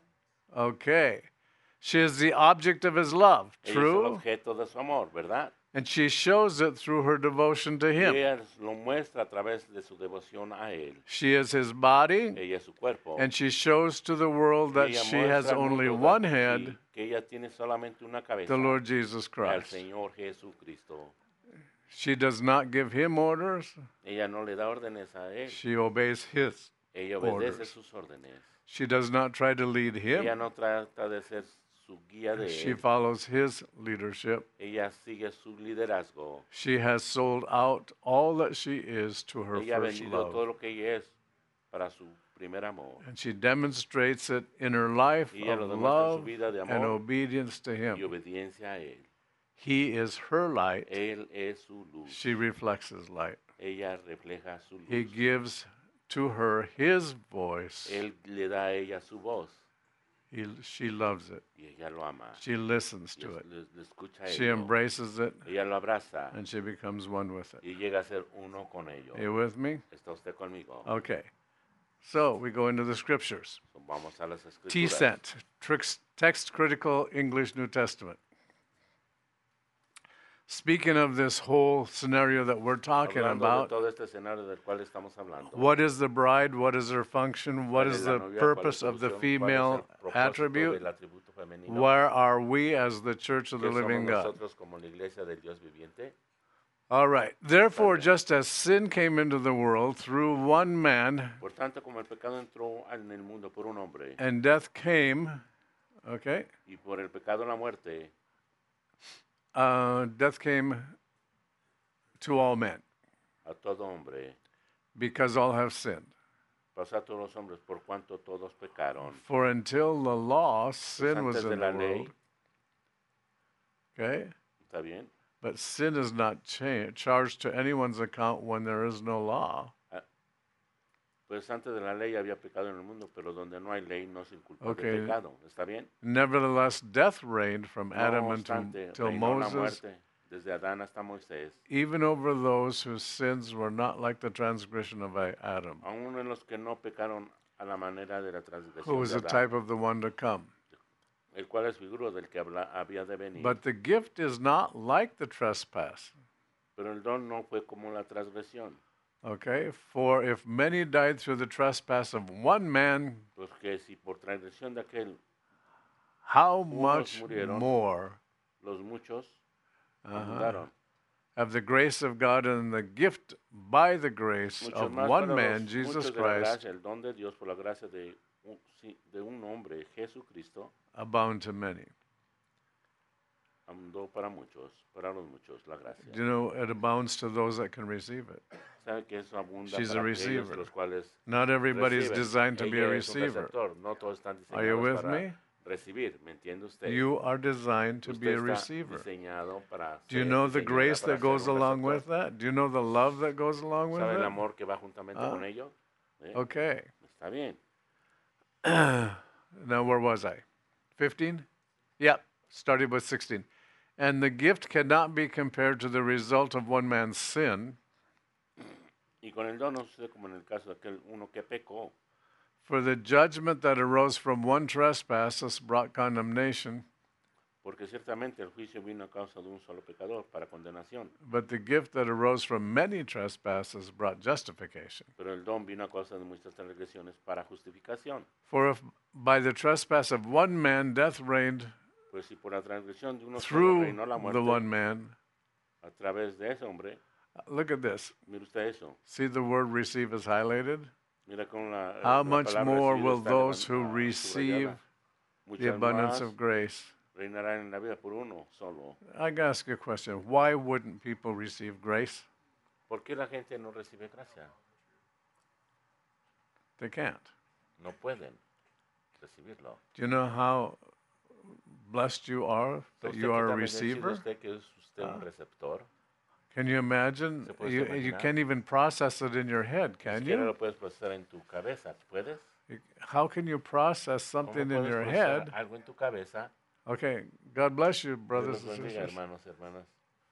Okay. She is the object of His love. Ella es el True? objeto de su amor, ¿verdad? And she shows it through her devotion to Y Him. ella lo muestra a través de su devoción a él. She is His body, Ella es su cuerpo. and she shows to the world Y that ella she has muestra al only mundo one sí, head, que ella tiene solamente una cabeza, the Lord Jesus al Christ. Señor Jesucristo. She does not give Him orders. Ella no le da órdenes a él. She obeys His. Ella obedece orders. sus órdenes. She does not try to lead Ella Him. no trata de ser su guía de She él. follows His leadership. Ella sigue su liderazgo. She has sold out all that she is to her Ella ha first vendido todo love. lo que ella es para su primer amor. And she demonstrates it in her life Y ella lo of demuestra en su love vida de and amor obedience to y Him. obediencia a él. He is her light. Él es su luz. She reflects His light. Ella refleja su luz. He gives to her His voice. Él le da a ella su voz She loves it. y ella lo ama. She listens Y to it. le escucha a She ello. embraces it, Ella lo abraza and she becomes one with it. y llega a ser uno con ello. Are you with me? ¿Está usted conmigo? Okay. So we go into the scriptures. So, vamos a las escrituras. T-Cent, Text Critical English New Testament. Speaking of this whole scenario that we're talking Hablando de about, todo este escenario del cual estamos hablando. what is the bride? What is her function? What ¿Cuál is es la the novia? ¿Cuál es purpose su of the función? ¿Cuál es female el propósito attribute? del atributo femenino? Where are we as the church of the ¿Qué somos living God? nosotros como la iglesia del Dios viviente? All right. Therefore, just as sin came into the world through one man, Por tanto, como el pecado entró en el mundo por un hombre and death came, okay, y por el pecado la muerte, death came to all men a todo hombre, because all have sinned. pasó a todos los hombres por cuanto todos pecaron. For until the law, sin was antes de in la the ley, world. Okay? ¿está bien? But sin is not charged to anyone's account when there is no law. Pues antes de la ley había pecado en el mundo, pero donde no hay ley no se inculpa Okay. de pecado. ¿Está bien? Nevertheless, death reigned from Adam No until obstante, till reinó la Moses, muerte desde Adán hasta Moisés, even over those whose sins were not like the transgression of Adam, aún en los que no pecaron a la manera de la who transgresión was de a Adán, type of the one to come. el cual es figura del que había de venir. But the gift is not like the trespass. Pero el don no fue como la transgresión, Okay? For if many died through the trespass of one man, porque si por transgresión de aquel how Unos much murieron. more los muchos uh-huh, abundaron. of the grace of God and the gift by the grace Muchos of más one para man, los Jesus muchos de la Christ, gracia, el don de Dios por la gracia de un hombre, Jesucristo, abound to many. abundó para muchos, para los muchos, la gracia. You know, it abounds to those that can receive it. ¿Sabe que eso abunda She's a para aquellos receiver. los cuales Not everybody's reciben? designed to be a Ella es un receiver. receptor, no todos están Are you diseñados with para me? recibir, ¿me entiende usted? You are designed to be Usted a está receiver. diseñado para Do you ser- know the diseñada grace para that ser goes un along receptor. with that? Do you know the love that goes along with ¿Sabe el it? amor que va juntamente Ah. con ello? Okay. Está bien. Now, where was I? 15? Yep, started with 16. And the gift cannot be compared to the result of one man's sin, Y con el don no sucede como en el caso de aquel uno que pecó. For the judgment that arose from one trespass has brought condemnation, Porque ciertamente el juicio vino a causa de un solo pecador para condenación, but the gift that arose from many trespasses brought justification. pero el don vino a causa de muchas transgresiones para justificación. For if by the trespass of one man death reigned Pues si por la transgresión de uno solo through reinó la the muerte one man, a través de ese hombre, look at this. mire usted eso. See the word receive is highlighted? Mira con la How la much palabra more recibir will está those who subrayada. receive the Muchas abundance más of grace? reinarán en la vida por uno solo. I gotta ask you a question. Why wouldn't people receive grace? ¿Por qué la gente no recibe gracia? They can't. No pueden recibirlo. Do you know how blessed you are that ¿Usted you qué are a tan bendecido receiver? usted que es usted un receptor? Can you imagine? ¿Se puede You imaginar? can't even process it in your head, Ni can siquiera you? lo puedes procesar en tu cabeza. ¿Puedes? How can you process ¿Cómo something in puedes your procesar head? algo en tu cabeza? Okay, God bless you, Dios brothers los and bendiga, sisters. hermanos y hermanas.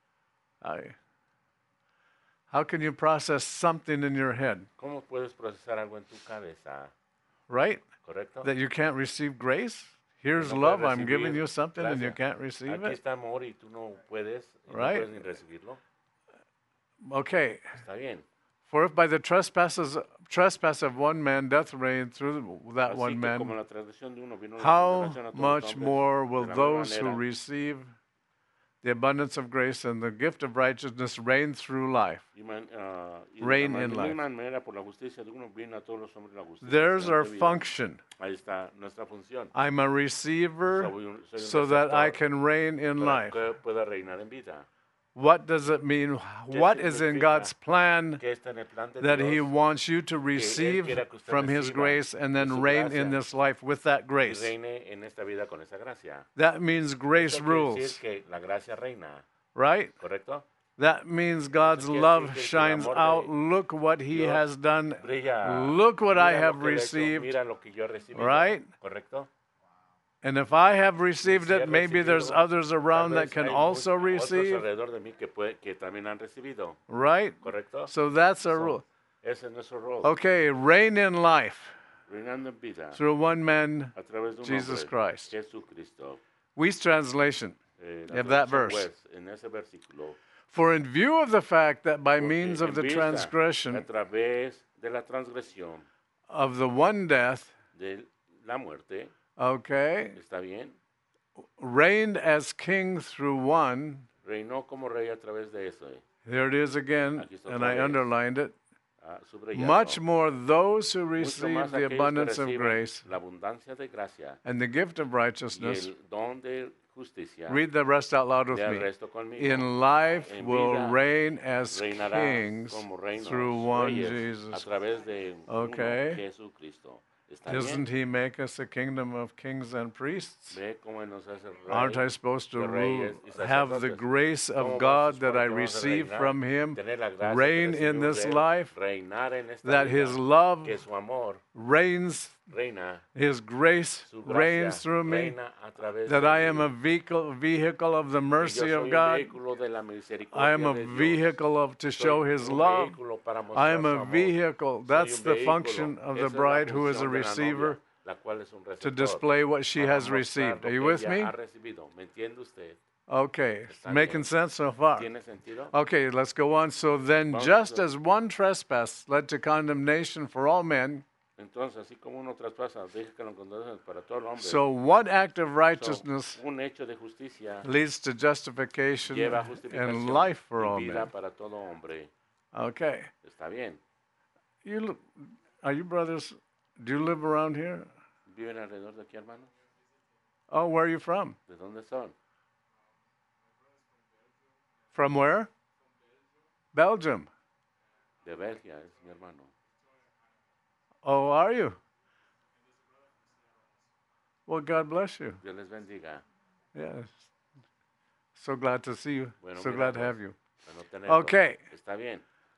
How can you process something in your head, ¿Cómo puedes procesar algo en tu cabeza? right? ¿Correcto? That you can't receive grace? Here's no puedes love, I'm giving recibir you something and you gracia. can't receive Aquí it? está amor y tú no puedes, y Right. no puedes ni recibirlo. Okay, Está bien. for if by the trespass of one man death reigned through that Así one que como man, la transgresión de uno vino la how condenación a todos los much hombres, more will de la misma those who manera, receive the abundance of grace and the gift of righteousness reign through life? y de Reign la in life. misma manera por la justicia de uno vino a todos los hombres la justicia. There's our de vida. function. Ahí está nuestra función. I'm a receiver Soy un so that I receptor can reign in para life. que pueda reinar en vida. What does it mean? What is in significa? God's plan Que está en el plan de that He Dios wants you to receive quiera que usted from His reciba grace and de then su reign gracia in this life with that y grace? reine en esta vida con esa gracia. That means grace Eso quiere rules, decir que la gracia reina, right? ¿correcto? That means God's quiere love decir que el shines amor de out. Look what He Dios has done. Brilla. Look what I Mira lo have que él ha hecho, received. mira lo que yo he recibido, Right? ¿correcto? And if I have received Si he it, maybe there's recibido, others around tal that vez can hay also otros receive, alrededor de mí que también han recibido, right? ¿correcto? So that's a So, rule. ese es nuestro rol. Okay, reign in life Reinando en vida through one man, a través de un Jesus hombre, Christ. Jesucristo. We's translation. La Of that traducción verse. West, en ese versículo, For in view of the fact that by porque means of en the vista, transgression a través de la transgresión of the one death, de la muerte, okay, ¿está bien? reigned as king through one, Reinó como rey a través de eso, here it is again, Aquí está and otra I vez. underlined it, Subrayado. much more those who Mucho receive más the aquellos que abundance of reciben grace la abundancia de gracia and the gift of y righteousness. el don de justicia. Read the rest out loud with Lea el me. resto conmigo. In life En will vida reign as Reinará kings como reinos, through one reyes, a Jesus. través de Okay. uno, Jesucristo. ¿Está Doesn't bien? He make us a kingdom of kings and priests? Ve cómo Él nos hace rey, Aren't I supposed to de reyes y have the sacerdotes. grace ¿Cómo of se God supone that I que vamos a receive reinar? from Him, Tener la gracia que reign in recibimos this de Él, life, reinar en esta that vida, His love que su amor reigns, reina, His grace su gracia reigns through me, reina a través that de I am mí. a vehicle of the Y yo mercy soy of un God. vehículo de la misericordia I am a de Dios. vehicle to Soy show His un love. vehículo para I mostrar am su a amor. vehicle. Soy That's un the vehículo. function of the Esa es la bride who is a función de la receiver novia, la cual es un to receptor, display what she para has mostrar received. lo Are you que with ella me? ha recibido. ¿Me entiende usted? Okay, Está making bien. sense so far. ¿Tiene sentido? Okay, let's go on. So then, Vamos just a- as one trespass led to condemnation for all men, Entonces, así como uno traspasa, deja que lo condenes para todo el hombre. so one act of So, righteousness un hecho de justicia leads to justification lleva a and justificación life for y all vida men. para todo hombre. Okay, Está bien. Are you brothers? Do you live around here? ¿Viven alrededor de aquí, hermano? Oh, where are you from? ¿De dónde son? From where? Belgium. De Bélgica, es mi hermano. Oh, are you? Well, God bless you. Dios les bendiga. Yes. So glad to see you. Bueno, So mira, glad to pues, have you. para no tenerlo. Okay. Está bien.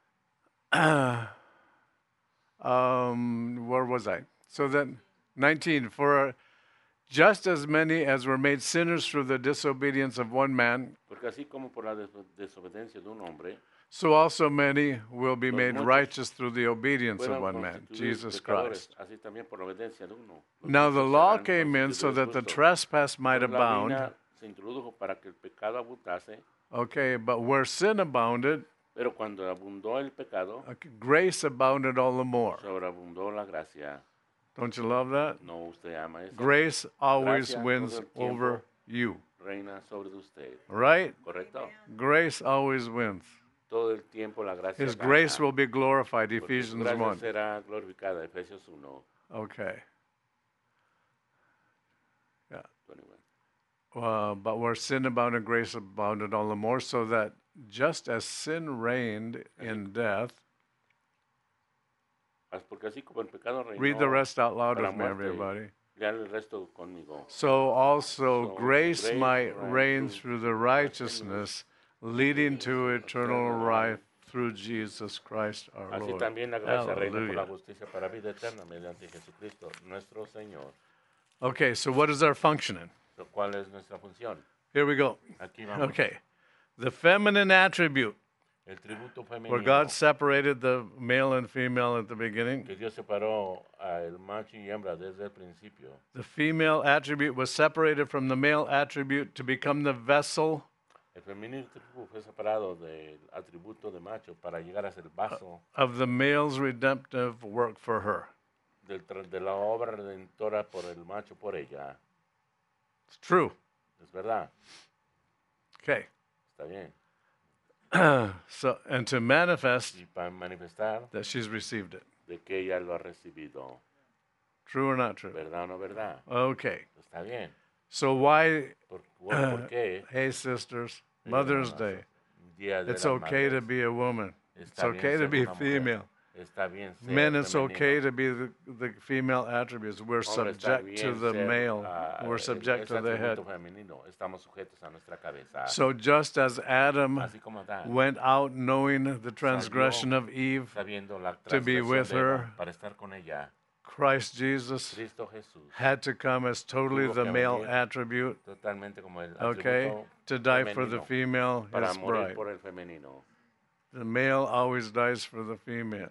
Where was I? So then, 19. For just as many as were made sinners through the disobedience of one man, Porque así como por la desobediencia de un hombre, So also many will be Los made muchos righteous through the obedience of fueron one man, constituidos Jesus pecadores, Christ. así también por la obediencia de uno. Los Now the muchos law serán came in so constituidos that the justos. trespass might Entonces la abound. orina se introdujo para que el pecado abundase, Okay, but where sin abounded, pero cuando abundó el pecado, grace abounded all the more. sobreabundó la gracia. Don't you love that? No, usted ama eso. Grace always Gracia wins todo el tiempo over you, reina sobre de usted. right? ¿Correcto? Grace always wins. Todo el tiempo la gracia His gana, grace will be glorified, porque su Ephesians gracia 1. será glorificada, Efesios 1, Okay. Yeah. 21. But where sin abounded, grace abounded all the more, so that just as sin reigned in death, Porque así como el pecado reinó, read the rest out loud para with me, muerte, everybody. lean el resto conmigo. So also So grace grace might reign reign through through the righteousness leading to eternal life through Jesus Christ our Así Lord. también la gracia reina por la Hallelujah. justicia para vida eterna mediante Jesucristo, nuestro Señor. Okay, so what is our functioning? Lo cual es nuestra función. Here we go. Aquí vamos. Okay. The feminine attribute, El tributo where femenino, God separated the male and female at the beginning. que Dios separó al macho y hembra desde el principio. The female attribute was separated from the male attribute to become the vessel El femenino tributo fue separado del atributo de macho para llegar a ser vaso of the male's redemptive work for her. de la obra redentora por el macho por ella. It's true. Es verdad. Okay. Está bien. So, and to manifest Y para manifestar that she's received it. de que ella lo ha recibido. True or not true? ¿Verdad o no verdad? Okay. Está bien. So why, ¿Por qué? hey sisters, Mother's Day, Día de it's las okay to Madres. be a woman. It's Está bien okay to ser be una mujer. female. Está bien ser Men, it's femenino. okay to be the female attributes. We're Hombre, está subject to bien the ser, male. We're el- subject to ese the head. atributo femenino. Estamos sujetos a nuestra cabeza. So just as Adam Así como Adán, went out knowing the transgression of Eve, sabiendo la to be transgresión with de Eva, her, para estar con ella, Christ Jesus Cristo Jesús, had to come as totally Tuvo the que male venir attribute, totalmente como el okay, atributo to die for the femenino, female, para his morir bride. por el femenino. The male always dies for the female.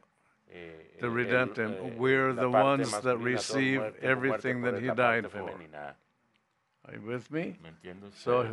The redemptive. We're la the parte ones that masculina, todo receive muerte por everything muerte that por he la died parte for. femenina. Are you with me? ¿Me entiende usted? So,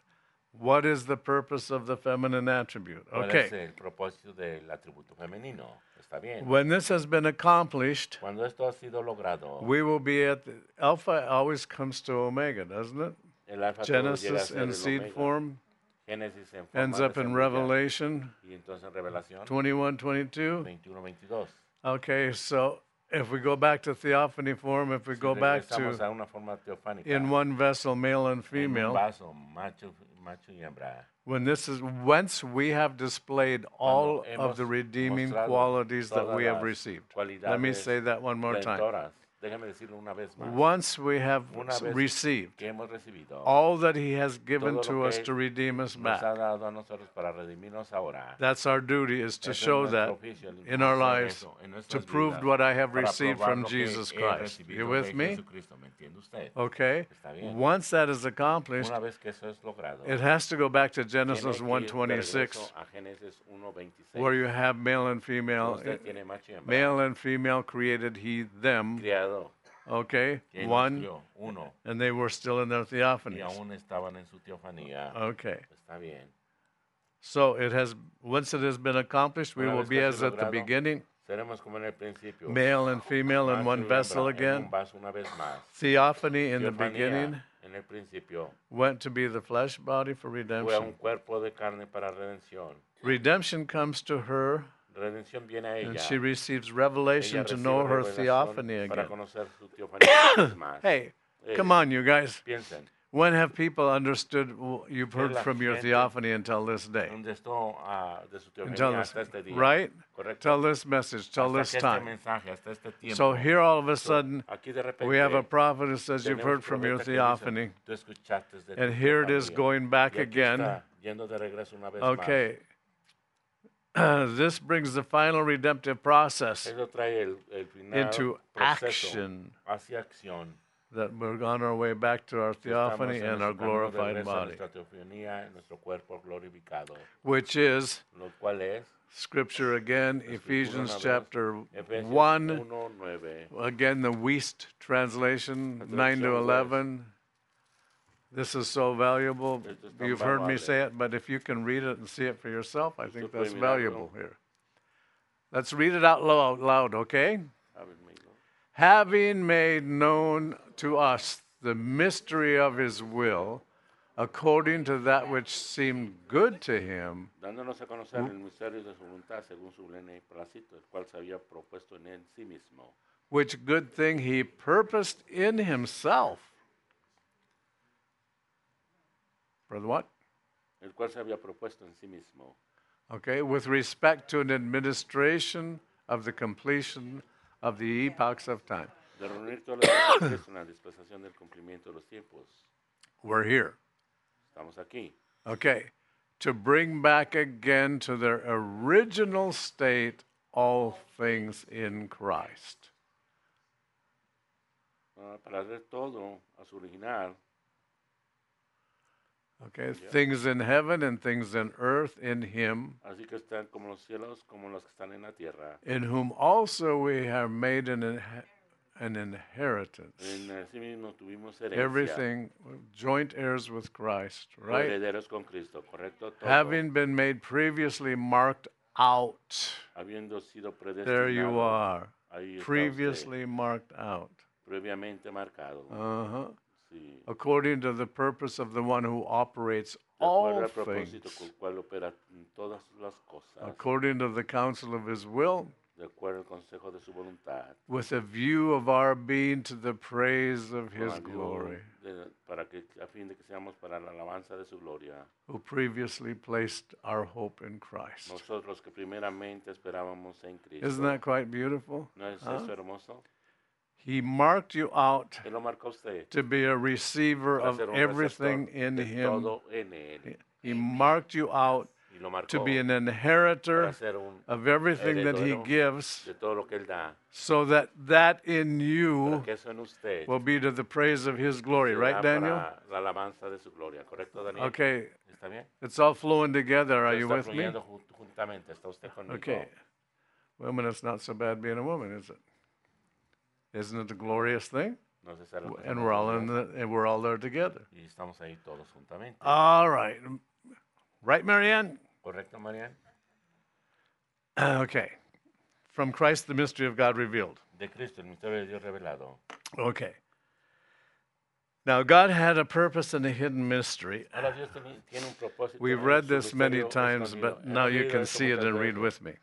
what is the purpose of the feminine attribute? ¿Cuál es Okay. el propósito del atributo femenino? Está bien. When this has been accomplished, Cuando esto ha sido logrado, we will be at the, Alpha always comes to Omega, doesn't it? el alfa todo llega a Genesis ser in el seed omega. form Génesis en forma ends de up in semilla, Revelation y entonces en Revelación 21, 22. 21-22. Okay, so if we go back to theophany form, if we go back Regresamos to a una forma teofánica, in one vessel, male and en un female, vaso, macho y hembra. when this is once we have displayed all Cuando of the hemos redeeming mostrado qualities that todas we have las received. Let me cualidades say that one more time. redentoras. Déjame decirlo una vez más. Once we have Una vez received que hemos recibido all that he has given todo to lo us que to redeem us nos ha back, dado a nosotros para redimirnos ahora. that's our duty, is to Ese es show nuestro that oficio, el in our hacer lives, eso en to nuestras prove vidas, what I have para received probar from lo que Jesus he Christ. recibido You de with me? Jesucristo, ¿me entiende usted? Okay? Está bien. Once that is accomplished, Una vez que eso es logrado, it has to go back to tiene Genesis que ir de 1:26, regreso a Génesis 1:26, where you have male and female. usted tiene macho y hembra, Male and female created he them, criado, okay? que nos One, crió, uno, and they were still in their y theophanies. aún estaban en su teofanía. Okay. Está bien. So it has, once it has been accomplished, we Una will vez be que ha as sido at the logrado, beginning, Seremos como en el principio, male and female in macho one y vessel hembra en again. un vaso una vez más. Theophany in the Teofanía beginning en el principio went to be the flesh body for fue a un redemption. cuerpo de carne para redención. Redemption comes to her, Redención viene a and ella. she receives revelation Ella to recibe know her revelación theophany para again. conocer su teofanía una vez más. Hey, Hey, come on, you guys. Piensen, When have people understood you've heard la from your gente- theophany until this day? ¿dónde estuvo de su Until teofanía this, hasta este día? right? Correcto. Till this message, till Hasta this que este time. mensaje, hasta este tiempo. So here all of a So, sudden, aquí de repente we have a prophet who says you've tenemos heard un from your profeta que dice, theophany. "Tú escuchaste de tu And here it is teofanía". going back Y aquí again. está, yendo de regreso una vez Okay. This brings the final redemptive más. process Eso trae el final into proceso action. hacia acción. that we're on our way back to our que estamos theophany en and our nuestro camino de glorified regreso a body, nuestra teofanía, en nuestro cuerpo glorificado, which is lo cual es Scripture again, Escritura Ephesians una vez, chapter Efesios 1, 1:9. again the Wuest translation, La 9 to traducción 11. This is so valuable. Esto es tan You've heard me valuable. say it, but if you can read it and see it for yourself, I think Usted puede that's mirarlo. valuable here. Let's read it out loud, okay? Amigo. Having made known to us the mystery of his will, according to that which seemed good to him, Dándonos a conocer el misterio de su voluntad según su pleno placito, el cual se había propuesto en sí mismo, which good thing he purposed in himself. For the what? el cual se había propuesto en sí mismo, Okay, with respect to an administration of the completion of the epochs of time. de reunir todas las cosas en la dispensación del cumplimiento de los tiempos. We're here. Estamos aquí. Okay, to bring back again to their original state all things in Christ. Para ver todo a su original, Okay, things in heaven and things in earth in him, así que están como los cielos, como los que están en la tierra. in whom also we have made an inheritance. En sí mismo tuvimos herencia. Everything, joint heirs with Christ, right? Herederos con Cristo, correcto. Todo, Having been made previously marked out. habiendo sido predestinado. There you are. Ahí está Previously marked out. usted, previamente marcado. Uh-huh. Sí. According to the purpose of the one who operates De all acuerdo al propósito things, con el cual opera en todas las cosas, according to the counsel of his will, de acuerdo al consejo de su voluntad, with a view of our being to the praise of con his ayuda glory, para que, a fin de que seamos para la alabanza de su gloria. who previously placed our hope in Christ. Nosotros que primeramente esperábamos en Cristo. Isn't that quite beautiful? ¿No es Huh? eso hermoso? He marked you out Él lo marca a usted. to be a receiver Para of ser un everything receptor in de him. todo en él. He marked you out Y lo marcó to be an para inheritor ser un of everything that he heredero gives, de todo lo que él da. so that that in Para you que eso en usted will be to the praise of his glory. Right, será Daniel? para la alabanza de su gloria. ¿Correcto, Daniel? Okay, ¿Está bien? it's all flowing together. Are Todo you está with me? fluyendo juntamente. ¿Está usted conmigo? Okay. Women, it's not so bad being a woman, is it? Isn't it a glorious thing? No se sabe lo que And estamos we're all haciendo. and we're all there together. Y estamos ahí todos juntamente. All right. Right, Marianne? ¿Correcto, Marian? Okay. From Christ, the mystery of God revealed. De Cristo, el misterio de Dios revelado. Okay. Now, God had a purpose and a hidden mystery. Ahora Dios tiene un propósito. We've en read su this many misterio times, escondido. but Hemos now you leído can esto see it muchas and read veces. with me.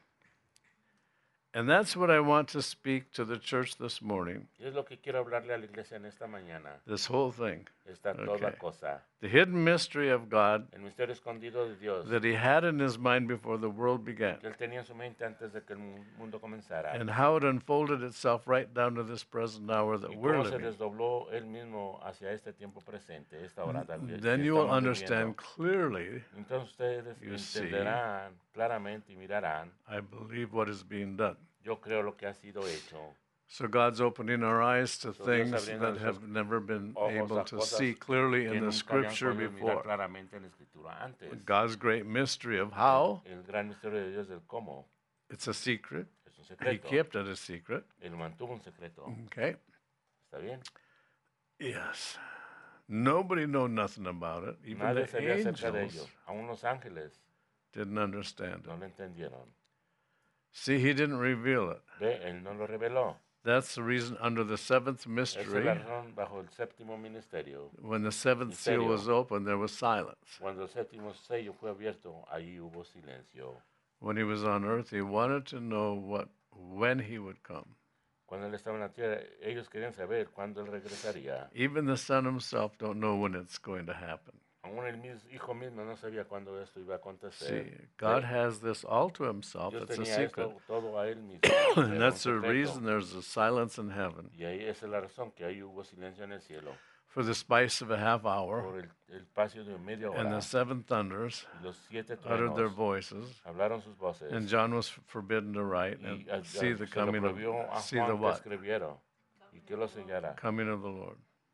And that's what I want to speak to the church this morning, Y es lo que quiero hablarle a la iglesia en esta mañana. this whole thing. Esta toda Okay. cosa. The hidden mystery of God El misterio escondido de Dios. that he had in his mind before the world began, Que él tenía en su mente antes de que el mundo comenzara. and how it unfolded itself right down to this present hour that Y we're cómo se living. desdobló él mismo hacia este tiempo presente, esta hora también. Then you will understand clearly, Entonces ustedes you see, entenderán claramente y mirarán. I believe, what is being done. Yo creo lo que ha sido hecho. So God's opening our eyes to So Dios things abriendo that nuestros have never been ojos able a to cosas see clearly que in the nunca habían scripture podido mirar before. claramente en la escritura antes. God's great mystery of how, El gran misterio de Dios del cómo it's a secret. es un He secreto. kept it a secret. Él mantuvo un secreto. Okay. ¿Está bien? Yes. Nobody know nothing about it. Even Nadie the sabía acerca de ello. angels Aún los ángeles didn't understand no it. lo entendieron. See, he didn't reveal it. Ve, él no lo reveló. That's the reason under the seventh Esa es mystery, la razón bajo el séptimo ministerio. when the seventh seal Misterio. was opened, there was silence. Cuando el séptimo sello fue abierto, ahí hubo silencio. When he was on earth, he wanted to know when he would come. Cuando él estaba en la tierra, ellos querían saber cuándo él regresaría. Even the Son himself don't know when it's going to happen. Aún el hijo mismo no sabía cuándo esto iba a See, acontecer. God has this all to himself. Dios It's a tenía secret. esto todo a él mismo. And Era that's un the secreto. reason there's a silence in heaven. Y ahí esa es la razón que ahí hubo silencio en el cielo. For the space of a half hour, Por el espacio de media and hora. the seven thunders Y los 7 uttered their truenos voices, hablaron sus voces. and John was forbidden to write and Y see the se lo coming prohibió of a see the Juan que what escribiera y que lo sellara. coming of the Lord.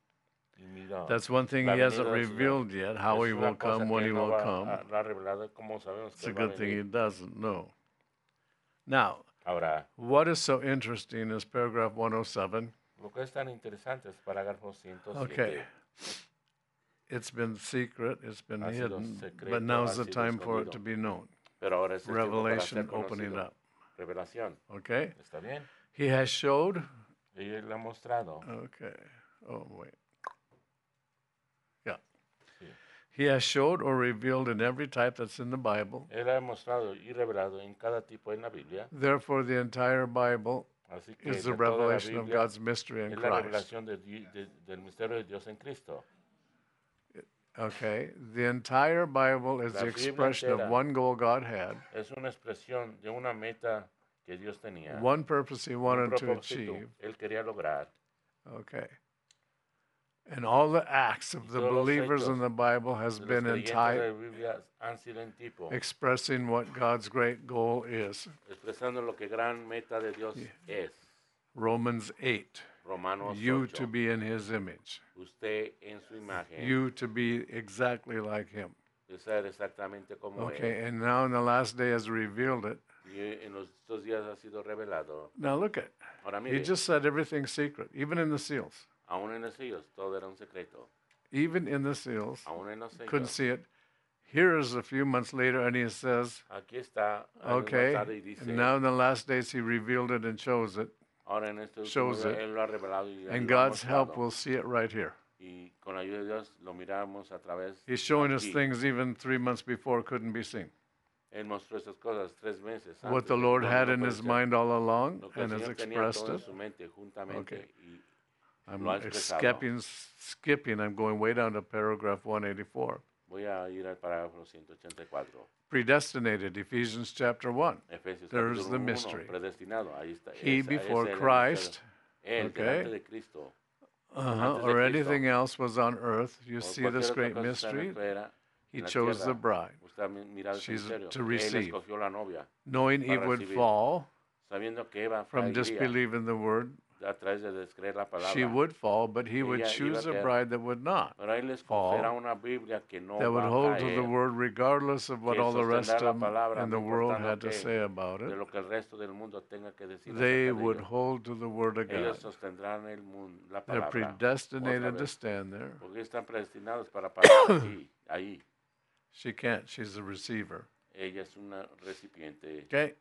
venido. That's one thing La he hasn't venida del Señor revealed yet, how es he una will cosa come, que when he Él no will va come. lo ha revelado, como sabemos It's que a Él va a good thing he venir. doesn't know. Now, Ahora, what is so interesting is paragraph 107. lo que es tan interesante es parágrafo 107. Okay. It's been secret, it's been Ha sido hidden, secreto, but now's ha the sido time for it escondido. to be known. Pero ahora es el tiempo para Revelation ser opening conocido. up. Revelación. Okay? ¿Está bien? He has showed. Y Él ha mostrado. Okay. Oh, wait. Yeah. Sí. He has showed or revealed in every type that's in the Bible. Él ha mostrado y revelado en cada tipo en la Biblia. Therefore, the entire Bible Así que is the de toda la revelation of Biblia God's mystery in es la Christ. revelación del misterio de Dios en Cristo. Okay? The entire Bible is La the Biblia expression of entera one goal God had, Es una expresión de una meta que Dios tenía. one purpose He Un wanted to propósito achieve. Él quería lograr. Okay. And all the acts of the Todos los believers hechos in the Bible has Los been in creyentes de type, la Biblia han sido en tipo, expressing what God's great goal is. expresando lo que gran meta de Dios es. Romans 8. Romanos You 8. to be in His image. Usted en su imagen. You to be exactly like Him. De ser exactamente como Okay, Él. and now in the last day has revealed it. Y en estos días ha sido revelado. Now look at, Ahora He mire, just said everything's secret, even in the seals. aún en los sellos todo era un secreto. Even in the seals, Aún en los couldn't sellos. see it. Here is a few months later, and He says, Aquí está. años más okay, tarde, y dice, and now in the last days He revealed it and shows it. ahora en este último shows día it, Él lo ha revelado y And lo ha God's help mostrado. will see it right here. Y con la ayuda de Dios lo miramos a través He's showing us aquí. things even 3 months before couldn't be seen. Él mostró estas cosas 3 meses antes. What the de Lord cuando had no in puede His ser. mind all along Lo que el and has Señor tenía expressed todo en it. su mente juntamente Okay. y I'm lo ha expresado. skipping. I'm going way down to paragraph 184. Voy a ir al parágrafo 184. Predestinated, Ephesians chapter 1. Efesios There's capítulo the 1, mystery. predestinado. Ahí está. He Ese before era el Christ, misterio. Él okay. delante de Cristo. Uh-huh, Antes de or Cristo. anything else was on earth. You O see cualquier this otra great cosa está en mystery? esto era He en la chose tierra. the bride, Usted ha mirado ese She's misterio. to Él receive. escogió la novia, knowing Eve para would recibir. fall sabiendo que Eva from caería disbelieving the word. a través de descreer la palabra. She would fall, but He would Ella choose iba a a caer. bride that would not Pero Él fall, escogerá una Biblia que no that would va a hold to caer, the word regardless of what que all the rest sostendrá la of palabra, in the no world importando had to qué, say about de it. lo que el resto del mundo tenga que decir They acerca de would ello. hold to the word of Ellos God. sostendrán el mundo, la They're palabra. predestinated otra to vez, stand there. porque están predestinados para parar aquí, ahí. She can't. She's a receiver. Ella es una recipiente. Okay?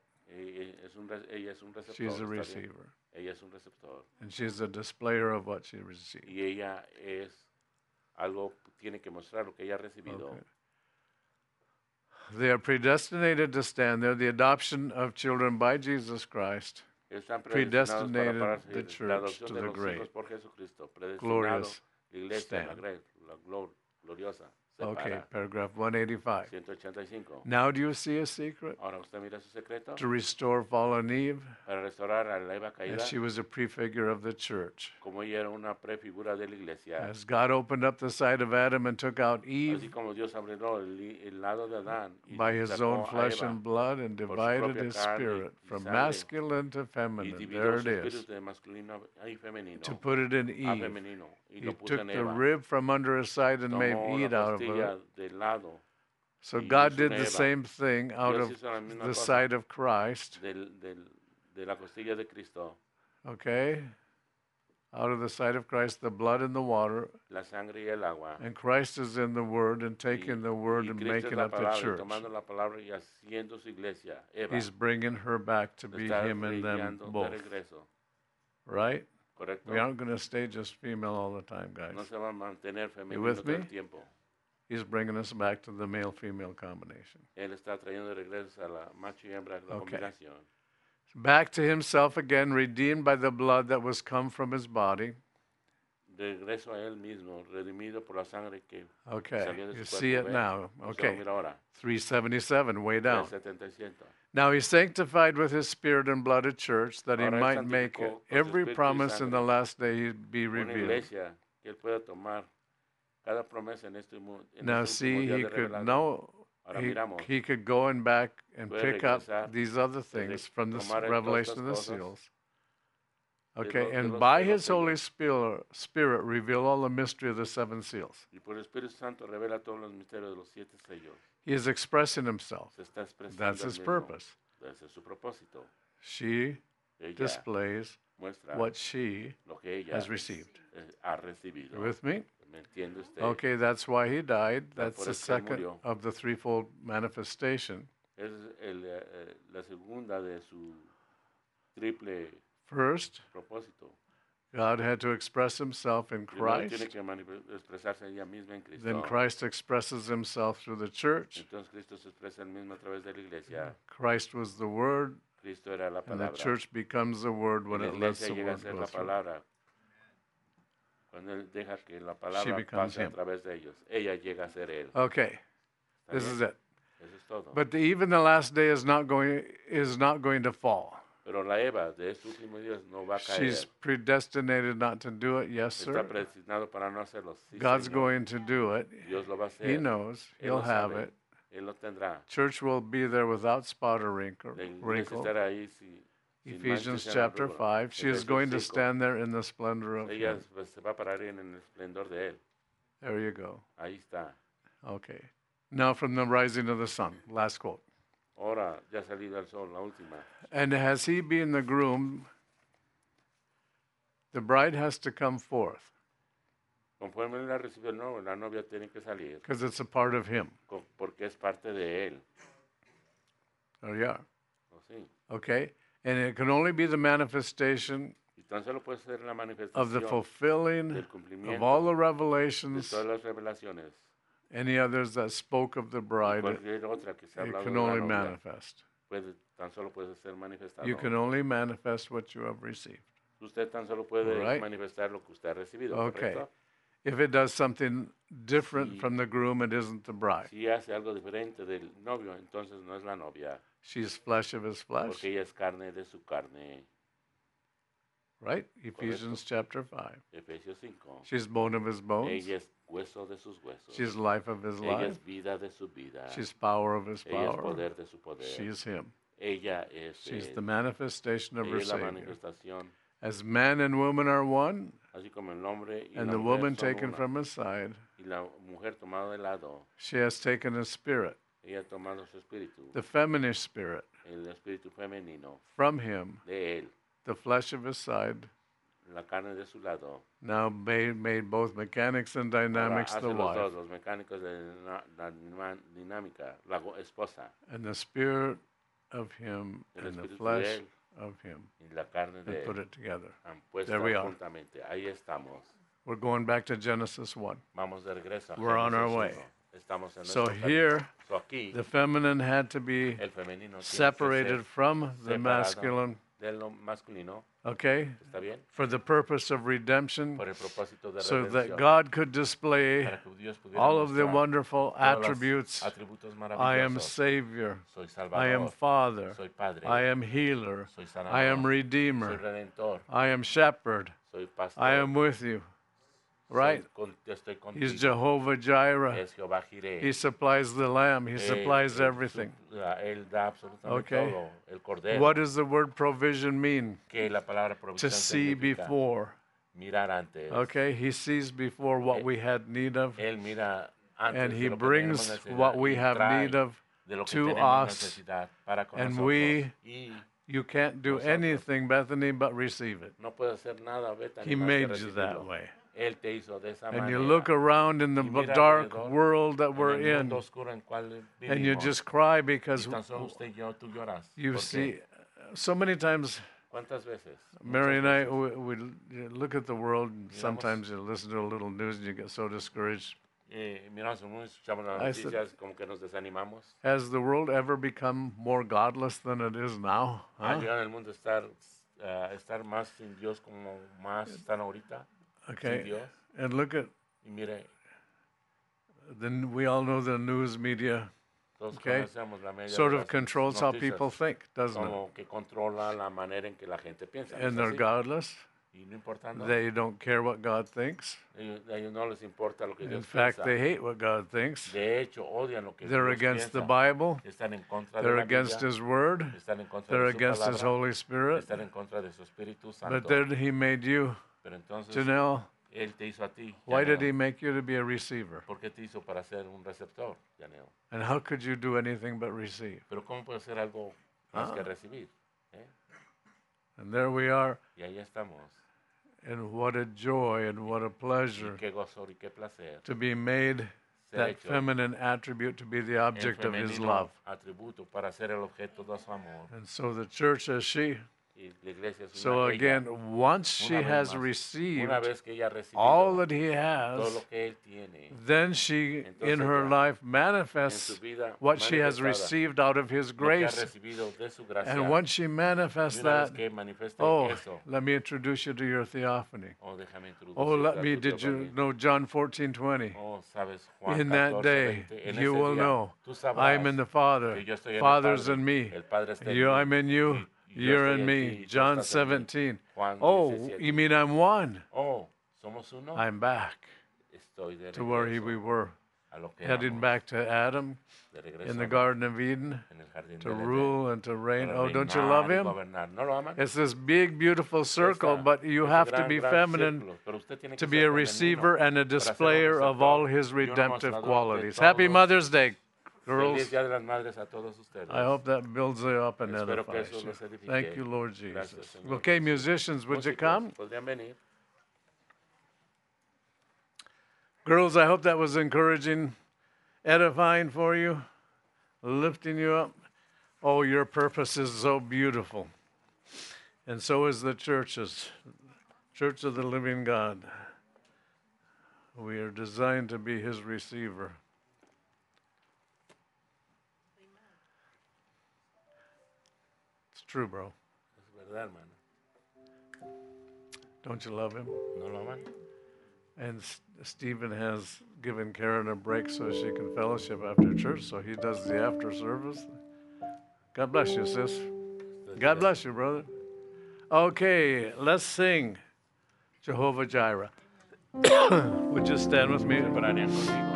Ella es un receptor. She's a ¿está bien? receiver. Ella es un receptor. And she's a displayer of what she received. Y ella es algo, tiene que mostrar lo que ella ha recibido. Okay. They are predestinated to stand there, the adoption of children by Jesus Christ, Están predestinados para predestinated pararse, the la church adopción to de the los great, hijos por Jesucristo. Predestinado, glorious la iglesia, la, stand. la gloriosa. Se Okay, para. paragraph 185. 185. Now do you see a secret? Ahora usted mira su secreto. To restore fallen Eve, Para restaurar a la Eva caída, as she was a prefigure of the church. como ella era una prefigura de la iglesia. As God opened up the side of Adam and took out Así Eve como Dios abrió el lado de Adán y by His sacó own a flesh Eva and blood and por su divided propia His carne spirit y from sangre, masculine to y feminine. dividió There su it is. espíritu de masculino y femenino To put it in a Eve. femenino y He lo puso took en the Eva. rib from under His side and made Tomó Eve la out of costilla it. del lado So y God hizo did una the Eva. same thing out Dios of hizo la misma the cosa side of Christ, de la costilla de Cristo, okay? Out of the side of Christ, the blood and the water, la sangre y el agua. and Christ is in the Word and taking the Word Y and Cristo es making la up the palabra, y church. tomando la palabra y haciendo su iglesia. Eva He's bringing her back to lo be está Him and them brillando de both, regreso. right? ¿Correcto? We aren't going to stay just female all the time, guys. No se va a mantener femenino with todo el me? tiempo. He's bringing us back to the male-female combination. Él está trayendo de regreso a la macho y hembra, la Okay. combinación. Back to Himself again, redeemed by the blood that was come from His body. De regreso a él mismo, redimido por la sangre que Okay, salió de you su see cuerpo. it ¿Ve? now. Usted lo Okay, mira ahora. 377, way down. 377. Now He sanctified with His Spirit and blood a church that He Ahora él might make santificó con su every espíritu y promise in the sangre last day be Una revealed. iglesia que él pueda tomar cada promesa en este mundo. Now see, He could know, Ahora miramos. he could go and back and Puede pick up regresar, these other things from this tomar todas revelation of the estas cosas. seals Okay, de and los- by de los His Holy sellos. Spirit reveal all the mystery of the seven seals. Y por el Espíritu Santo revela todos los misterios de los 7 sellos. He is expressing Himself. Se está expresando That's el His mismo. purpose. Ese es su propósito. She Ella displays muestra what she lo que ella has received. ha recibido. You with me? ¿Me entiende usted? Okay, that's why He died. That's por the eso él second murió. of the threefold manifestation. Es la segunda de su triple First, propósito. God had to express Himself in Primero tiene Christ. que expresarse ella misma en Cristo. Then Christ expresses Himself through the church. Entonces Cristo se expresa él mismo a través de la iglesia. Christ was the Word, Cristo era la and the palabra. church becomes the Word Y when la it lets iglesia the llega a Word ser go la through. palabra. Cuando él deja que la palabra becomes pase a him. través de ellos, ella llega a ser él. Okay, ¿Está this bien? is it. Eso es todo. But even the last day is not going to fall. Pero la Eva de estos últimos días no va a caer. She's predestinated not to do it. Yes, Está sir. predestinado para no hacerlo. Sí, God's Señor. going to do it. Dios lo va a hacer. He knows. Él He'll lo have sabe. it. Él lo tendrá. Church will be there without spot or wrinkle. La iglesia estará ahí sin Ephesians manchas en chapter arruga. 5. She is Efesios going to 5. stand there in the splendor of Ella Him. se va a parar en el esplendor de él. There you go. Ahí está. Okay. Now from the rising of the sun. Last quote. Ahora ya ha salido el sol, la última. And as He being the groom, the bride has to come forth Conforme él la recibió el novio, la novia tiene que salir because it's a part of Him. porque es parte de él. There you are. ¿O sí? Okay? And it can only be the manifestation Y tan solo puede ser la of the manifestación fulfilling del of cumplimiento all the de revelations, todas las revelaciones. any others that spoke of the Y bride, cualquier otra que se ha it hablado can de la only novia, manifest. tan solo puede ser manifestado. You can only manifest what you have received. Usted tan solo puede Right. manifestar lo que usted ha recibido, Okay. ¿correcto? If it does something different Sí. from the groom, it isn't the bride. Si hace algo diferente del novio, entonces no es la novia, She's flesh of His flesh, porque ella es carne de su carne. right? Ephesians chapter 5. Efesios 5. She's bone of His bones. Ella es hueso de sus huesos. She's life of His Ella life. es vida de su vida. She's power of His Ella es power. poder de su poder. She's Him. Ella es She's él. the manifestation of Ella her es la Savior. manifestación, As man and woman are one, así como el hombre y and la the mujer woman son taken una, from His side, y la mujer tomada de lado, she has taken His spirit, ella ha tomado su espíritu, the feminine spirit, el espíritu femenino from Him, de él, the flesh of His side, la carne de su lado. now made both mechanics and Ahora dynamics hace the los wife, dos, los mecánicos de la dinámica, la esposa, and the spirit of Him el and the espíritu de flesh él of Him, y la carne and de put él it together. han puesto There we are. juntamente. Ahí estamos. We're going back to Genesis 1. Vamos de regreso a We're on our Génesis way. 1. Estamos en So nuestro camino. here, So aquí, the feminine had to be el femenino tiene separated que from the separado masculine, ser de lo masculino, okay, ¿está bien? for the purpose of redemption, Por el propósito de so that redención, God could display para que Dios pudiera all of the mostrar wonderful todos los attributes. atributos I am maravillosos. Savior. Soy I am Salvador, Father. soy Padre, I am Healer. soy Sanador, I am soy Redeemer. Redentor, I am Shepherd. soy Pastor, I am with you. Right? Estoy contigo. He's Jehovah Jireh. Es Jehová Jireh. He supplies the lamb. He supplies Él everything. Él da absolutamente Okay. todo. El cordero. What does the word provision mean? Que la palabra To provisión see significa before. mirar antes. Okay? He sees before what we had need of, Él mira antes and de He lo que brings tenemos necesidad what we y have trae need of de lo que to tenemos us, necesidad para con and nosotros. we Y You can't do Nosotros. anything, Bethany, but receive it. no puede hacer nada, Bethany, He más que made you recibirlo. that way. Él te hizo de esa And manera. you look around in the Y mira dark alrededor, world that en we're el mundo in, oscuro en cual and you vivimos, just cry because y tan solo usted y yo, tú lloras. you ¿Por see, qué? so many times, ¿Cuántas veces? Mary and I, Muchas veces. we look at the world, and sometimes you listen to a little news and you get so discouraged. Miramos el mundo, escuchamos las I said- noticias, como que nos desanimamos. Has the world ever become more godless than it is now? Ha Huh? llegado en el mundo estar más sin Dios como más están ahorita, sin Okay. Dios. And look at, Y mire, then we all know the news media todos Okay. conocemos la media sort de of las controls how noticias, people think, doesn't it? como que controla la manera en que la gente piensa. ¿no es And they're así? godless. Y no importando, they don't care what God thinks. a ellos no les importa lo que In Dios fact, piensa. they hate what God thinks. De hecho, odian lo que They're Dios against the piensa. Bible. Están en contra de They're la against Biblia. His Word. Están en contra They're de su against His palabra. Holy Spirit. Están en contra de su Espíritu But Santo. then He made you, Pero entonces, Janelle. Él te hizo a ti, Why did Janelle. He make you to be a receiver? ¿Por qué te hizo para ser un receptor, Janelle? And how could you do anything but receive? Pero ¿cómo puede ser algo más que recibir? ¿Eh? And there we are. Y ahí estamos. And what a joy and what a Y pleasure qué gozo y qué placer. to be made Ser that hecho feminine attribute to be the el object of His femenino love. atributo para ser el objeto de su amor. And so the church as she. Y la iglesia es So una ella. again, once she Una vez has más, received una vez que ella ha recibido all that He todo has, lo que Él tiene then she, in Entonces her ya, life, en manifests su vida what she has manifestada, received out of His lo que ha grace. recibido de su gracia. And once she Y manifests una vez that, que manifieste oh, eso, let me introduce you to your theophany. oh, déjame introducirte Oh, let a me, tu did you teofanía. know John 14:20? Oh, sabes, Juan In that 14, day, 20, en you ese will día, know tú sabrás I am in the Father, que yo estoy en el Father's Padre, in me, el Padre está en you, mí, I'm in you, y yo you're estoy in en me. ti, y tú John estás en mí. 17. Juan Oh, 17. you mean I'm one? Oh, somos uno. I'm back Estoy de to where regreso we were, a lo que heading éramos, back to Adam de regreso in a the Adán, Garden of Eden en el jardín to del Edén, rule and to reign. para Oh, don't you love reinar y Him? gobernar. ¿No lo aman? It's this big, beautiful circle, Esta- but you ese have to gran, be gran feminine círculo, pero usted tiene to que be ser a femenino receiver and a para ser un displayer of all receptor His y un redemptive demostrador de qualities. todos. Happy Mother's Day, Feliz girls. Día de las Madres a todos ustedes. I hope that builds you up and Espero que edifies eso you. los edifique. Thank you, Lord Gracias, Jesus. Señor Okay, Jesús. musicians, would you Músicos, come? ¿podrían venir? Girls, I hope that was encouraging, edifying for you, lifting you up. Oh, your purpose is so beautiful. And so is the church's, Church of the Living God. We are designed to be His receiver. It's true, bro. Es verdad, hermano. Don't you love Him? ¿No lo aman? And Stephen has given Karen a break so she can fellowship after church, so he does the after service. God bless you, sis. God bless you, brother. Okay, let's sing Jehovah Jireh. Would you stand with me? Orarían conmigo.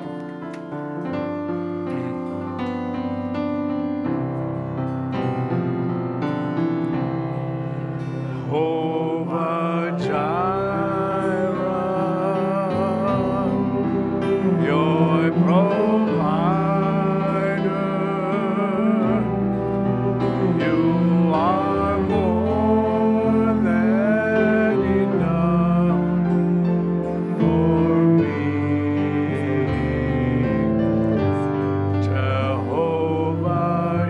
Jehovah Jireh, your provider, you are more than enough for me. Jehovah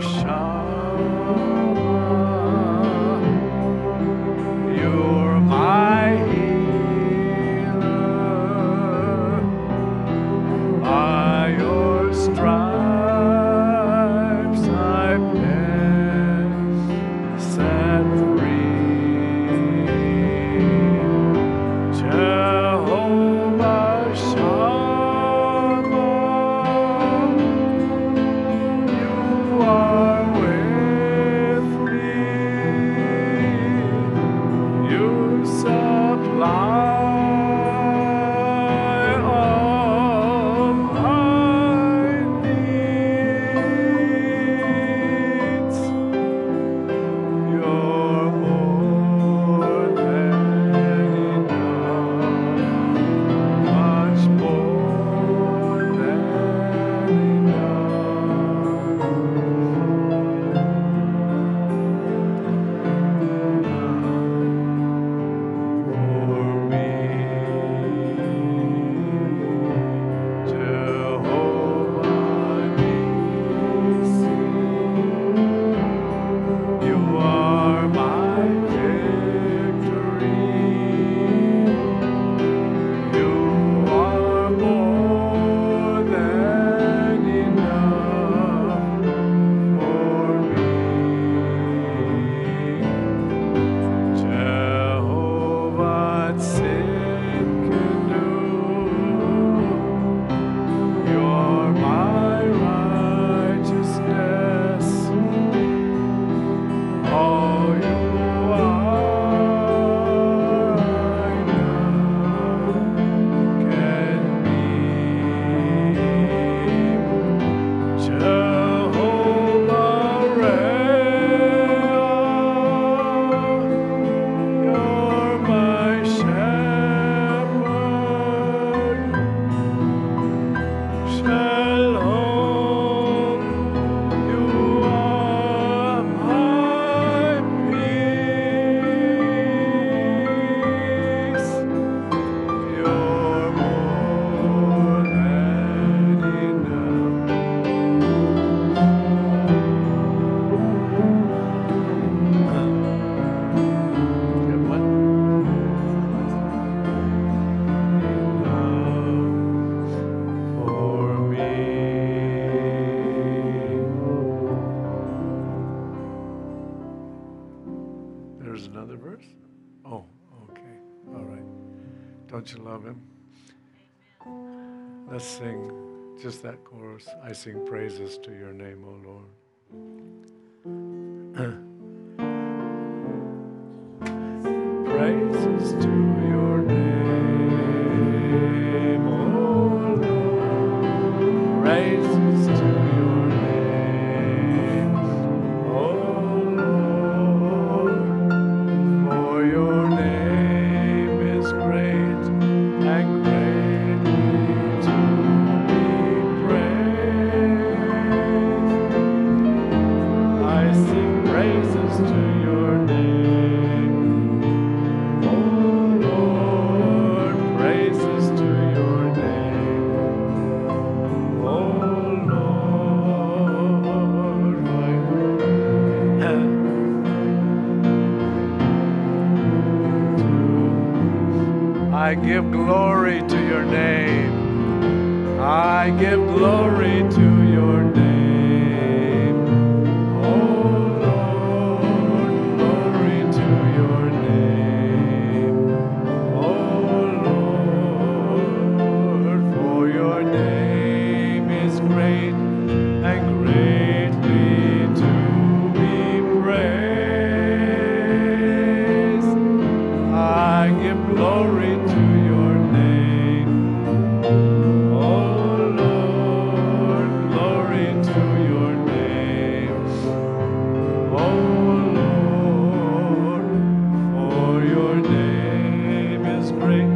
Shammah, you're my healer. I Don't you love him? Let's sing just that chorus. I sing praises to your name, O Lord. Praises to your name, O Lord. Praises to your name, O Lord. For your name is great and greatly to be praised. I sing praises to your name, O Lord. Praises to your name, O Lord. I give glory to your name. I give glory to your name. Oh Lord, glory to your name. Oh Lord, for your name is great and greatly to be praised. I give glory to your name. Oh Lord, glory to your name. Oh Lord, for your name is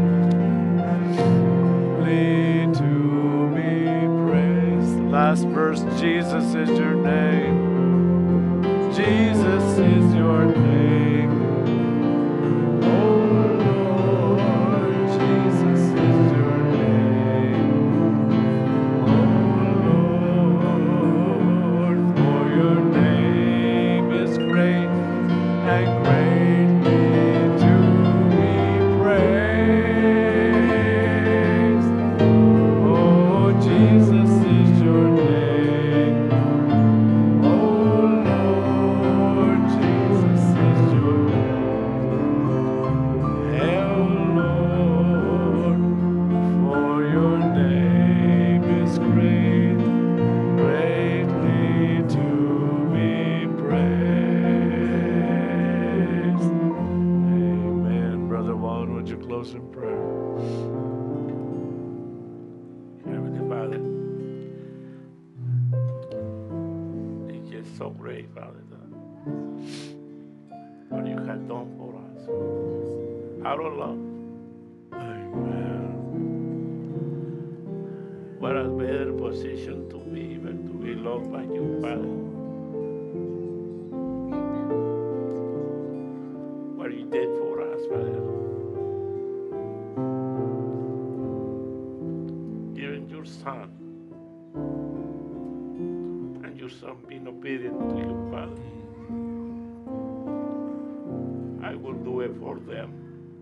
greatly to be praised. Last verse, Jesus is your name. Jesus is your name. Oh Lord, Jesus is your name. Oh Lord, for your name is great and greatly to be praised. Oh, Jesus is your name. Oh Lord, Jesus is your name. Oh Lord, for your name is great, greatly to be praised. Amen. Brother Juan, would you close in prayer? Heavenly Father, it's just so great, Father, what you have done for us. Out of love, Amen. what a better position to be than to be loved by you, Father. What you did for us, Father. Giving your Son, and your Son being obedient to you, Father. I will do it for them.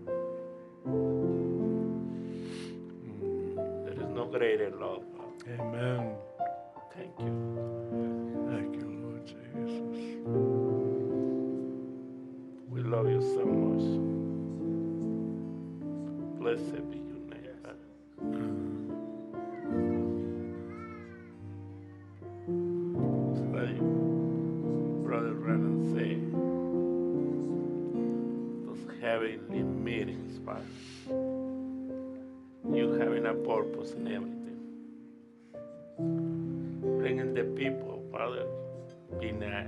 There is no greater love, Father. Amen. Thank you. Thank you, Lord Jesus. We love you so much. Blessed be your name, Father. So that you, Brother Renan said, those heavenly meetings, Father. You having a purpose in everything. Bringing the people, Father, be nice.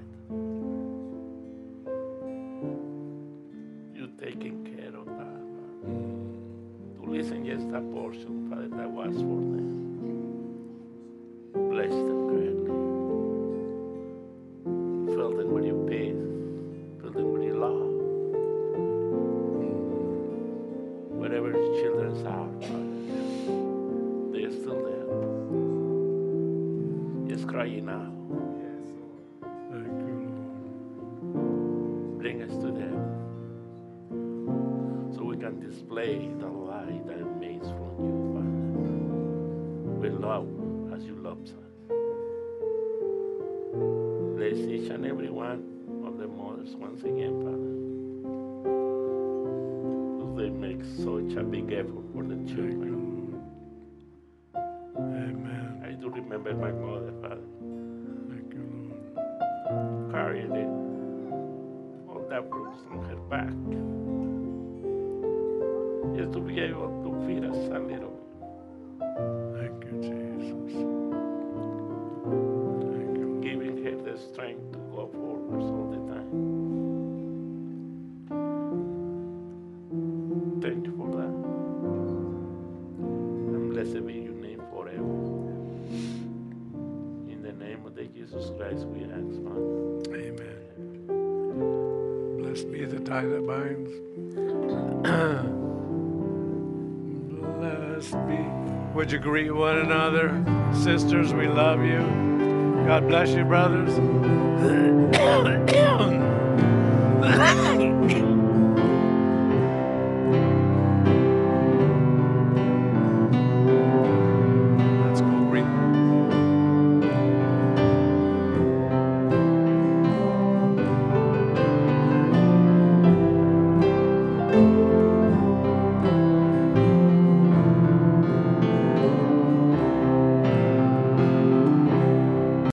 You taking care of that, Father. To listen just that portion, Father, that was for them. Bless them greatly. Fill them with your peace. Fill them with your love. Wherever the children are, Father, they're still there. Just crying out. Thank you, Bring us to them. So we can display the light that emanates from you, Father. With love as you love us. Bless each and every one of the mothers once again, Father. Who they make such a big effort for the Thank children. you, Lord. Amen. I do remember my mother, Father, Thank you, carrying it, all that bruise on her back, just to be able to feed us a little bit. Lord. Thank you, Jesus. Thank you, Lord. Giving her the strength to go forwards all the time. Thank you for that. And blessed be your name forever. In the name of the Jesus Christ we ask, Father. Amen. Blessed be the tie that binds. Blessed be. Would you greet one another? Sisters, we love you. God bless you, brothers.